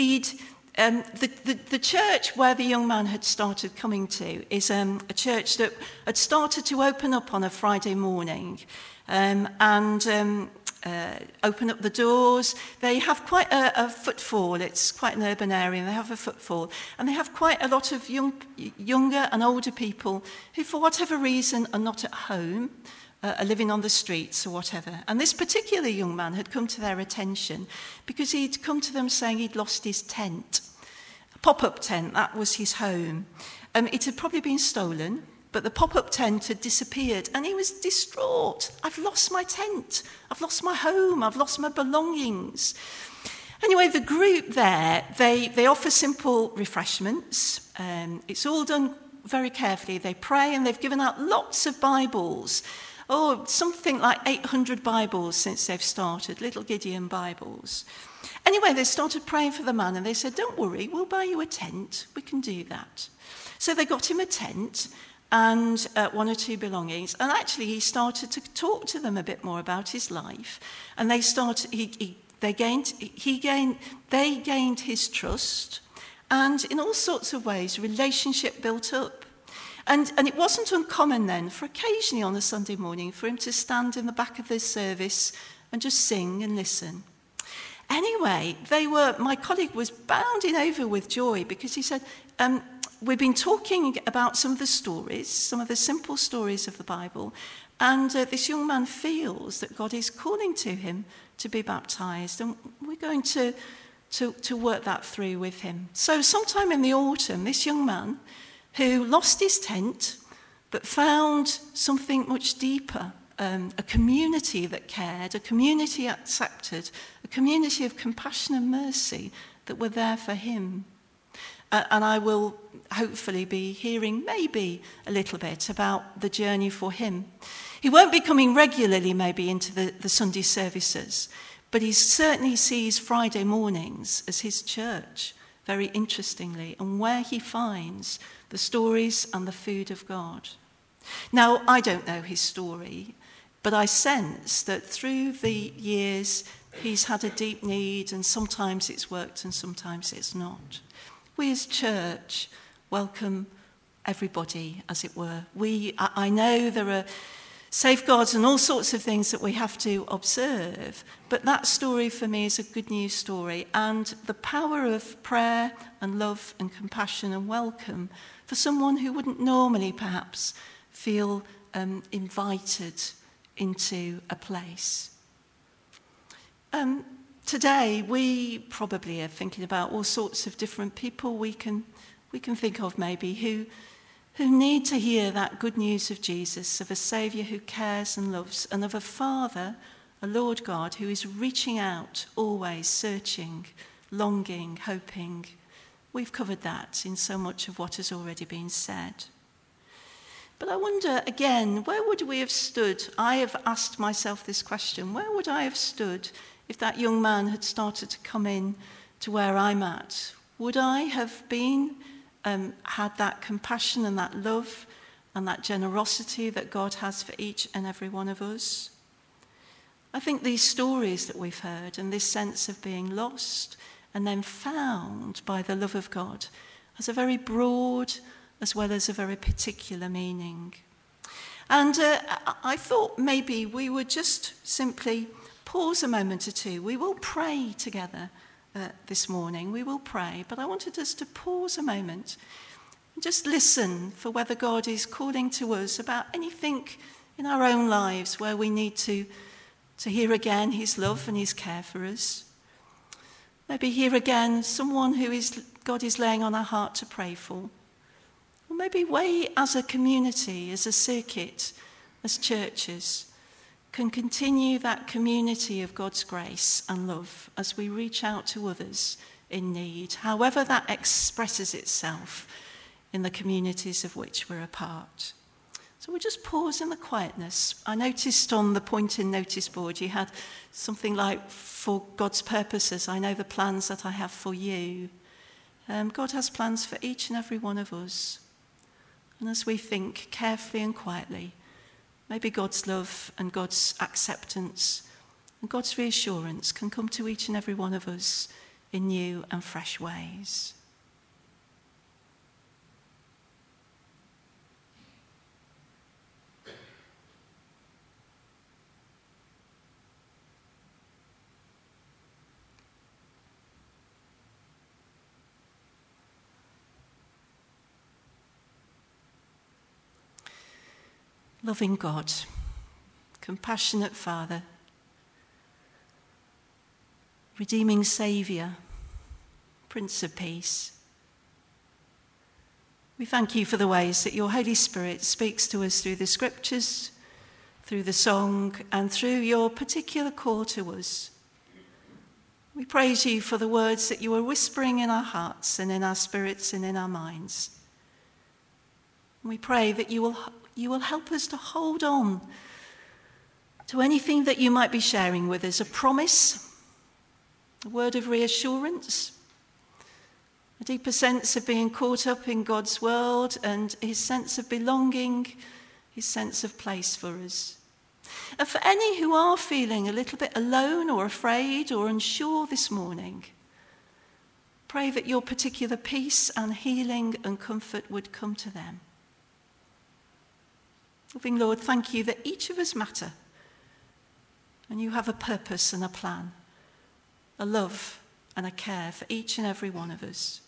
church where the young man had started coming to is a church that had started to open up on a Friday morning. open up the doors. They have quite a footfall. It's quite an urban area, and they have a footfall. And they have quite a lot of younger and older people who, for whatever reason, are not at home, are living on the streets or whatever. And this particular young man had come to their attention because he'd come to them saying he'd lost his tent. A pop-up tent, that was his home. It had probably been stolen, but the pop-up tent had disappeared, and he was distraught. I've lost my tent. I've lost my home. I've lost my belongings. Anyway, the group there, they offer simple refreshments. It's all done very carefully. They pray, and they've given out lots of Bibles. Oh, something like 800 Bibles since they've started, little Gideon Bibles. Anyway, they started praying for the man, and they said, don't worry, we'll buy you a tent. We can do that. So they got him a tent and one or two belongings. And actually, he started to talk to them a bit more about his life. And they gained his trust. And in all sorts of ways, relationship built up. And it wasn't uncommon then for occasionally on a Sunday morning for him to stand in the back of the service and just sing and listen. Anyway, my colleague was bounding over with joy because he said, we've been talking about some of the stories, some of the simple stories of the Bible, and this young man feels that God is calling to him to be baptized, and we're going to work that through with him. So sometime in the autumn, this young man who lost his tent but found something much deeper, a community that cared, a community accepted, a community of compassion and mercy that were there for him. And I will hopefully be hearing maybe a little bit about the journey for him. He won't be coming regularly maybe into the Sunday services, but he certainly sees Friday mornings as his church, very interestingly, and where he finds the stories and the food of God. Now, I don't know his story, but I sense that through the years he's had a deep need, and sometimes it's worked and sometimes it's not. We as church welcome everybody, as it were. I know there are safeguards and all sorts of things that we have to observe, but that story for me is a good news story, and the power of prayer and love and compassion and welcome for someone who wouldn't normally perhaps feel invited into a place. Today, we probably are thinking about all sorts of different people we can think of maybe who need to hear that good news of Jesus, of a Saviour who cares and loves, and of a Father, a Lord God, who is reaching out, always searching, longing, hoping. We've covered that in so much of what has already been said. But I wonder, again, where would we have stood? I have asked myself this question. Where would I have stood if that young man had started to come in to where I'm at? Would I have been, had that compassion and that love and that generosity that God has for each and every one of us? I think these stories that we've heard and this sense of being lost and then found by the love of God has a very broad as well as a very particular meaning. And I thought maybe we would just simply pause a moment or two. We will pray together this morning. We will pray, but I wanted us to pause a moment and just listen for whether God is calling to us about anything in our own lives where we need to hear again his love and his care for us. Maybe hear again someone who God is laying on our heart to pray for. Or maybe we as a community, as a circuit, as churches, can continue that community of God's grace and love as we reach out to others in need, however that expresses itself in the communities of which we're a part. So we'll just pause in the quietness. I noticed on the pointing notice board you had something like, for God's purposes, I know the plans that I have for you. God has plans for each and every one of us. And as we think carefully and quietly, maybe God's love and God's acceptance and God's reassurance can come to each and every one of us in new and fresh ways. Loving God, compassionate Father, redeeming Saviour, Prince of Peace, we thank you for the ways that your Holy Spirit speaks to us through the scriptures, through the song, and through your particular call to us. We praise you for the words that you are whispering in our hearts and in our spirits and in our minds. And we pray that you will help us to hold on to anything that you might be sharing with us, a promise, a word of reassurance, a deeper sense of being caught up in God's world and his sense of belonging, his sense of place for us. And for any who are feeling a little bit alone or afraid or unsure this morning, pray that your particular peace and healing and comfort would come to them. Loving Lord, thank you that each of us matter and you have a purpose and a plan, a love and a care for each and every one of us.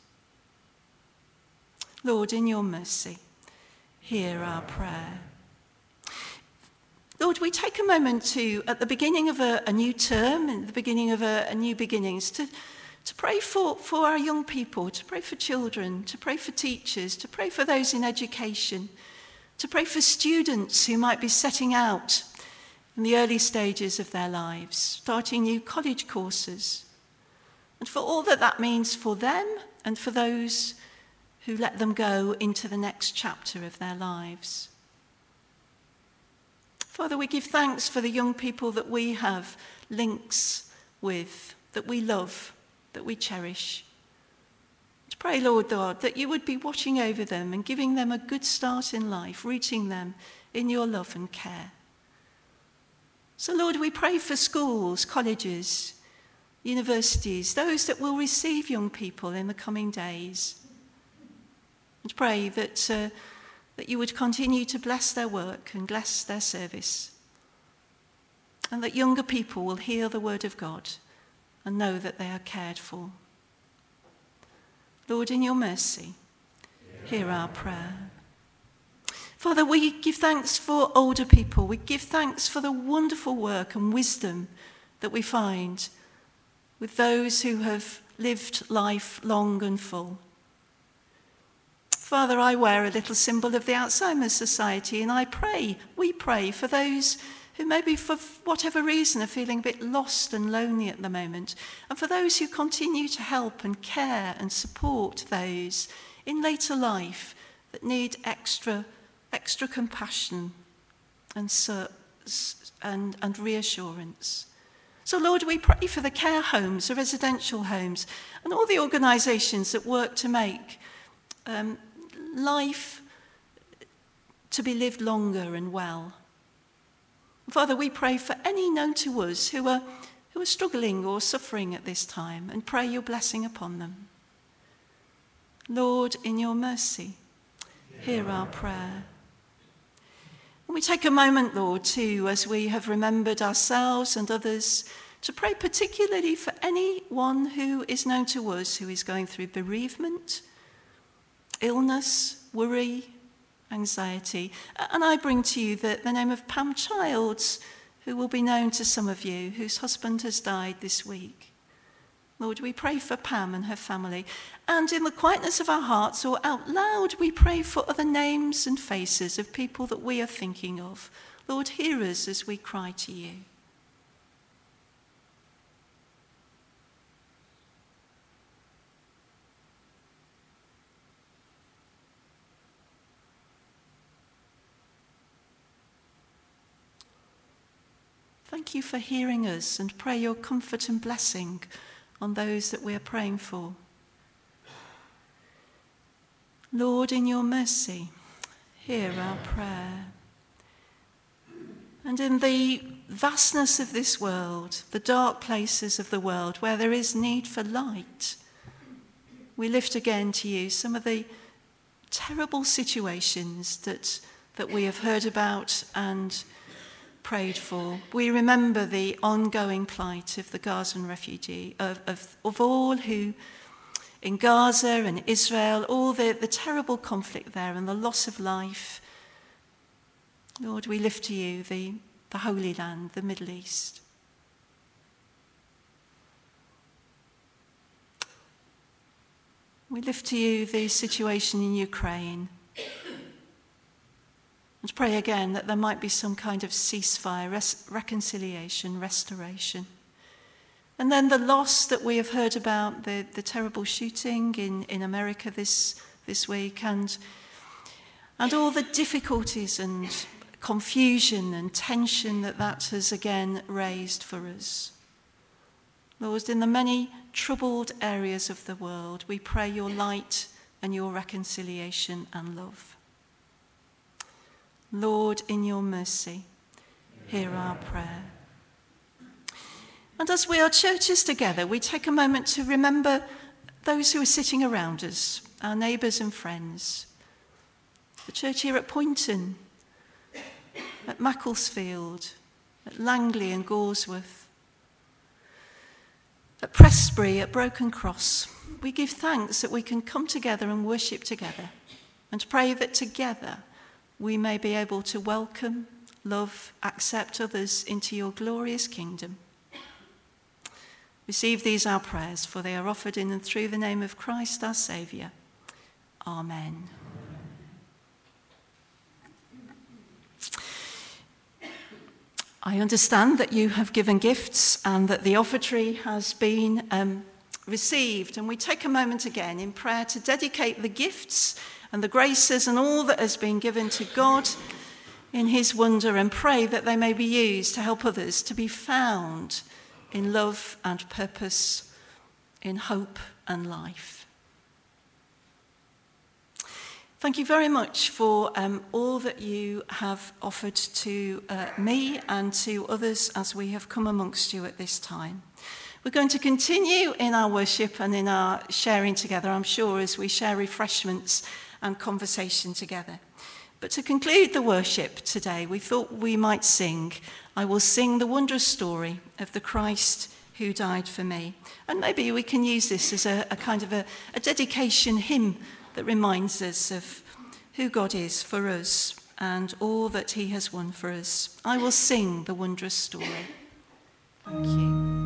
Lord, in your mercy, hear our prayer. Lord, we take a moment to, at the beginning of a new term, at the beginning of a new beginnings, to pray for our young people, to pray for children, to pray for teachers, to pray for those in education, to pray for students who might be setting out in the early stages of their lives, starting new college courses, and for all that that means for them and for those who let them go into the next chapter of their lives. Father, we give thanks for the young people that we have links with, that we love, that we cherish. To pray, Lord God, that you would be watching over them and giving them a good start in life, rooting them in your love and care. So, Lord, we pray for schools, colleges, universities, those that will receive young people in the coming days. And pray that you would continue to bless their work and bless their service, and that younger people will hear the word of God and know that they are cared for. Lord, in your mercy, hear our prayer. Father, we give thanks for older people. We give thanks for the wonderful work and wisdom that we find with those who have lived life long and full. Father, I wear a little symbol of the Alzheimer's Society, and we pray for those who maybe for whatever reason are feeling a bit lost and lonely at the moment, and for those who continue to help and care and support those in later life that need extra compassion and reassurance. So, Lord, we pray for the care homes, the residential homes, and all the organisations that work to make life to be lived longer and well. Father, we pray for any known to us who are struggling or suffering at this time, and pray your blessing upon them. Lord, in your mercy, hear our prayer. And we take a moment, Lord, too, as we have remembered ourselves and others, to pray particularly for anyone who is known to us who is going through bereavement, illness, worry, anxiety. And I bring to you the name of Pam Childs, who will be known to some of you, whose husband has died this week. Lord, we pray for Pam and her family. And in the quietness of our hearts or out loud, we pray for other names and faces of people that we are thinking of. Lord, hear us as we cry to you. Thank you for hearing us, and pray your comfort and blessing on those that we are praying for. Lord, in your mercy, hear our prayer. And in the vastness of this world, the dark places of the world where there is need for light, we lift again to you some of the terrible situations that we have heard about and prayed for. We remember the ongoing plight of the Gazan refugee, of all who in Gaza and Israel, all the terrible conflict there and the loss of life. Lord, we lift to you the Holy Land, the Middle East. We lift to you the situation in Ukraine and pray again that there might be some kind of ceasefire, reconciliation, restoration. And then the loss that we have heard about, the terrible shooting in America this week, and all the difficulties and confusion and tension that has again raised for us. Lord, in the many troubled areas of the world, we pray your light and your reconciliation and love. Lord, in your mercy, hear our prayer. And as we are churches together, we take a moment to remember those who are sitting around us, our neighbours and friends. The church here at Poynton, at Macclesfield, at Langley and Goresworth, at Prestbury, at Broken Cross. We give thanks that we can come together and worship together and pray that together we may be able to welcome, love, accept others into your glorious kingdom. Receive these our prayers, for they are offered in and through the name of Christ our Saviour. Amen. I understand that you have given gifts and that the offertory has been received. And we take a moment again in prayer to dedicate the gifts and the graces and all that has been given to God in his wonder, and pray that they may be used to help others to be found in love and purpose, in hope and life. Thank you very much for all that you have offered to me and to others as we have come amongst you at this time. We're going to continue in our worship and in our sharing together, I'm sure, as we share refreshments and conversation together. But to conclude the worship today, we thought we might sing, I Will Sing the Wondrous Story of the Christ Who Died for Me. And maybe we can use this as a kind of a dedication hymn that reminds us of who God is for us and all that he has won for us. I will sing the wondrous story. Thank you.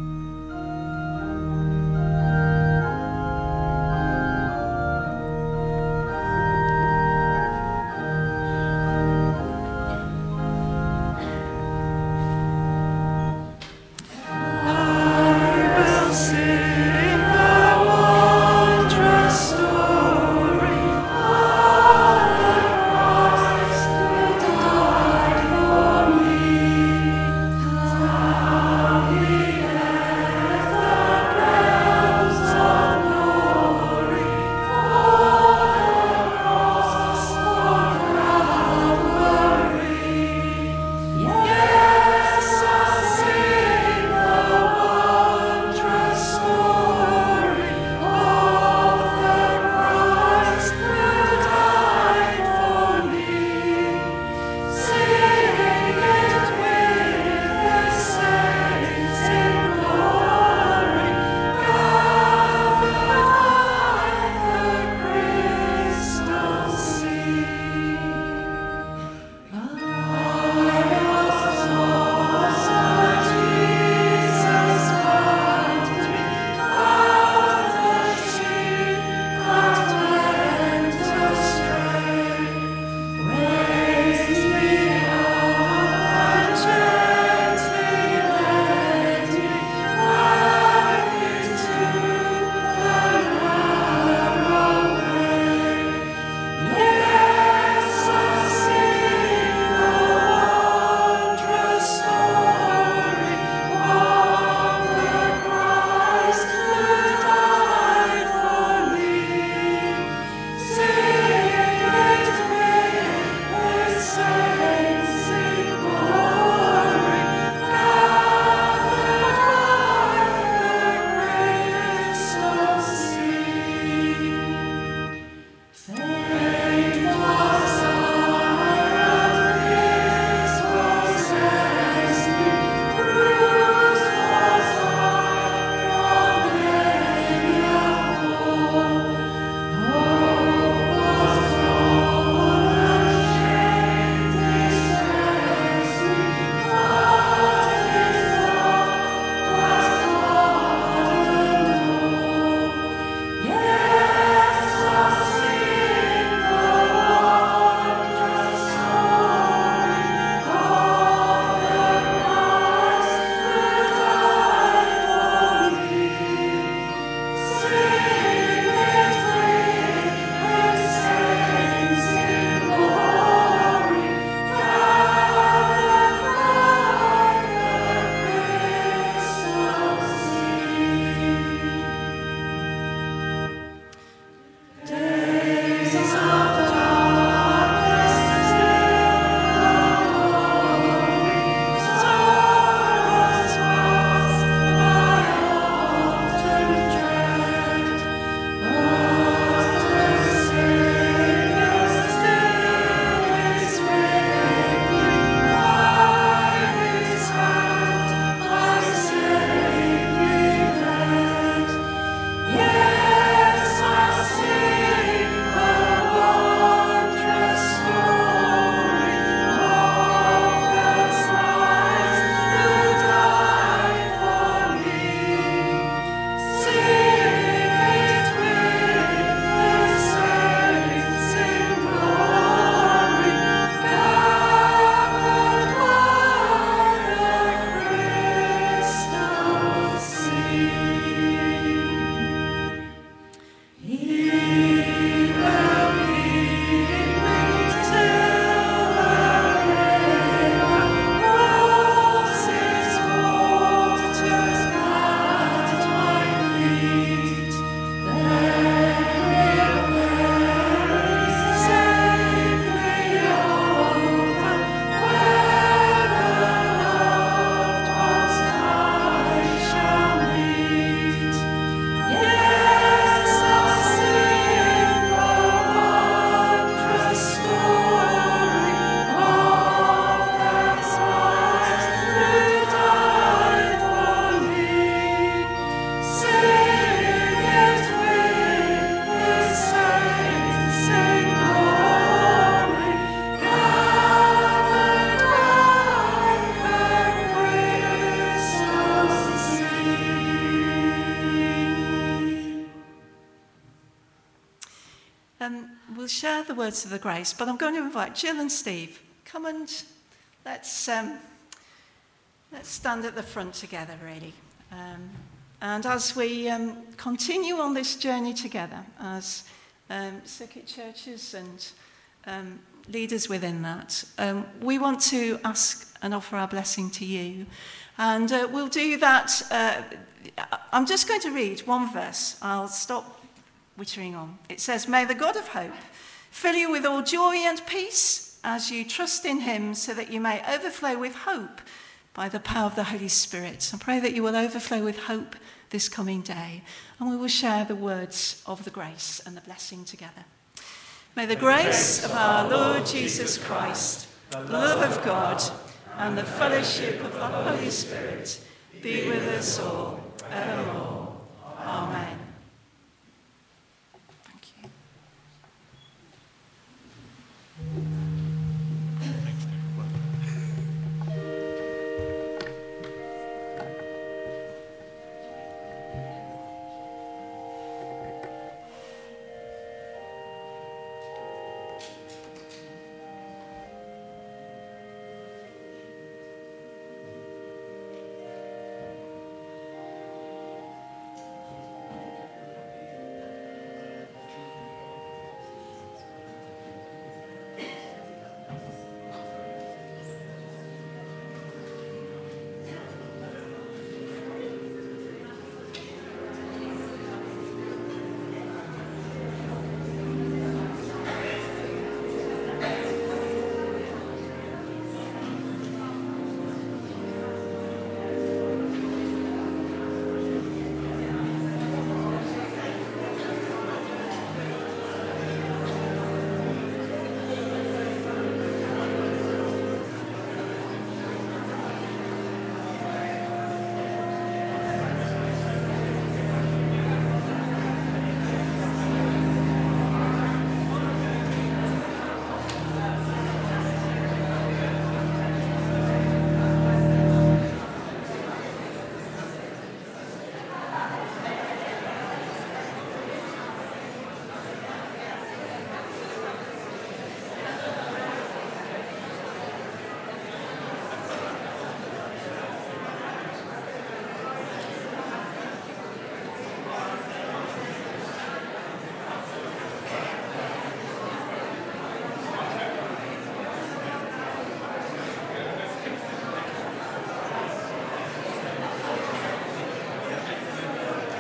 How he we'll share the words of the grace, but I'm going to invite Jill and Steve. Come and let's stand at the front together, really. And as we continue on this journey together as circuit churches and leaders within that, we want to ask and offer our blessing to you. And we'll do that. I'm just going to read one verse. I'll stop wittering on. It says, "May the God of hope fill you with all joy and peace as you trust in him, so that you may overflow with hope by the power of the Holy Spirit." I pray that you will overflow with hope this coming day, and we will share the words of the grace and the blessing together. May the grace of our Lord Jesus Christ, the love of God, and the fellowship of the Holy Spirit be with us all evermore. Amen.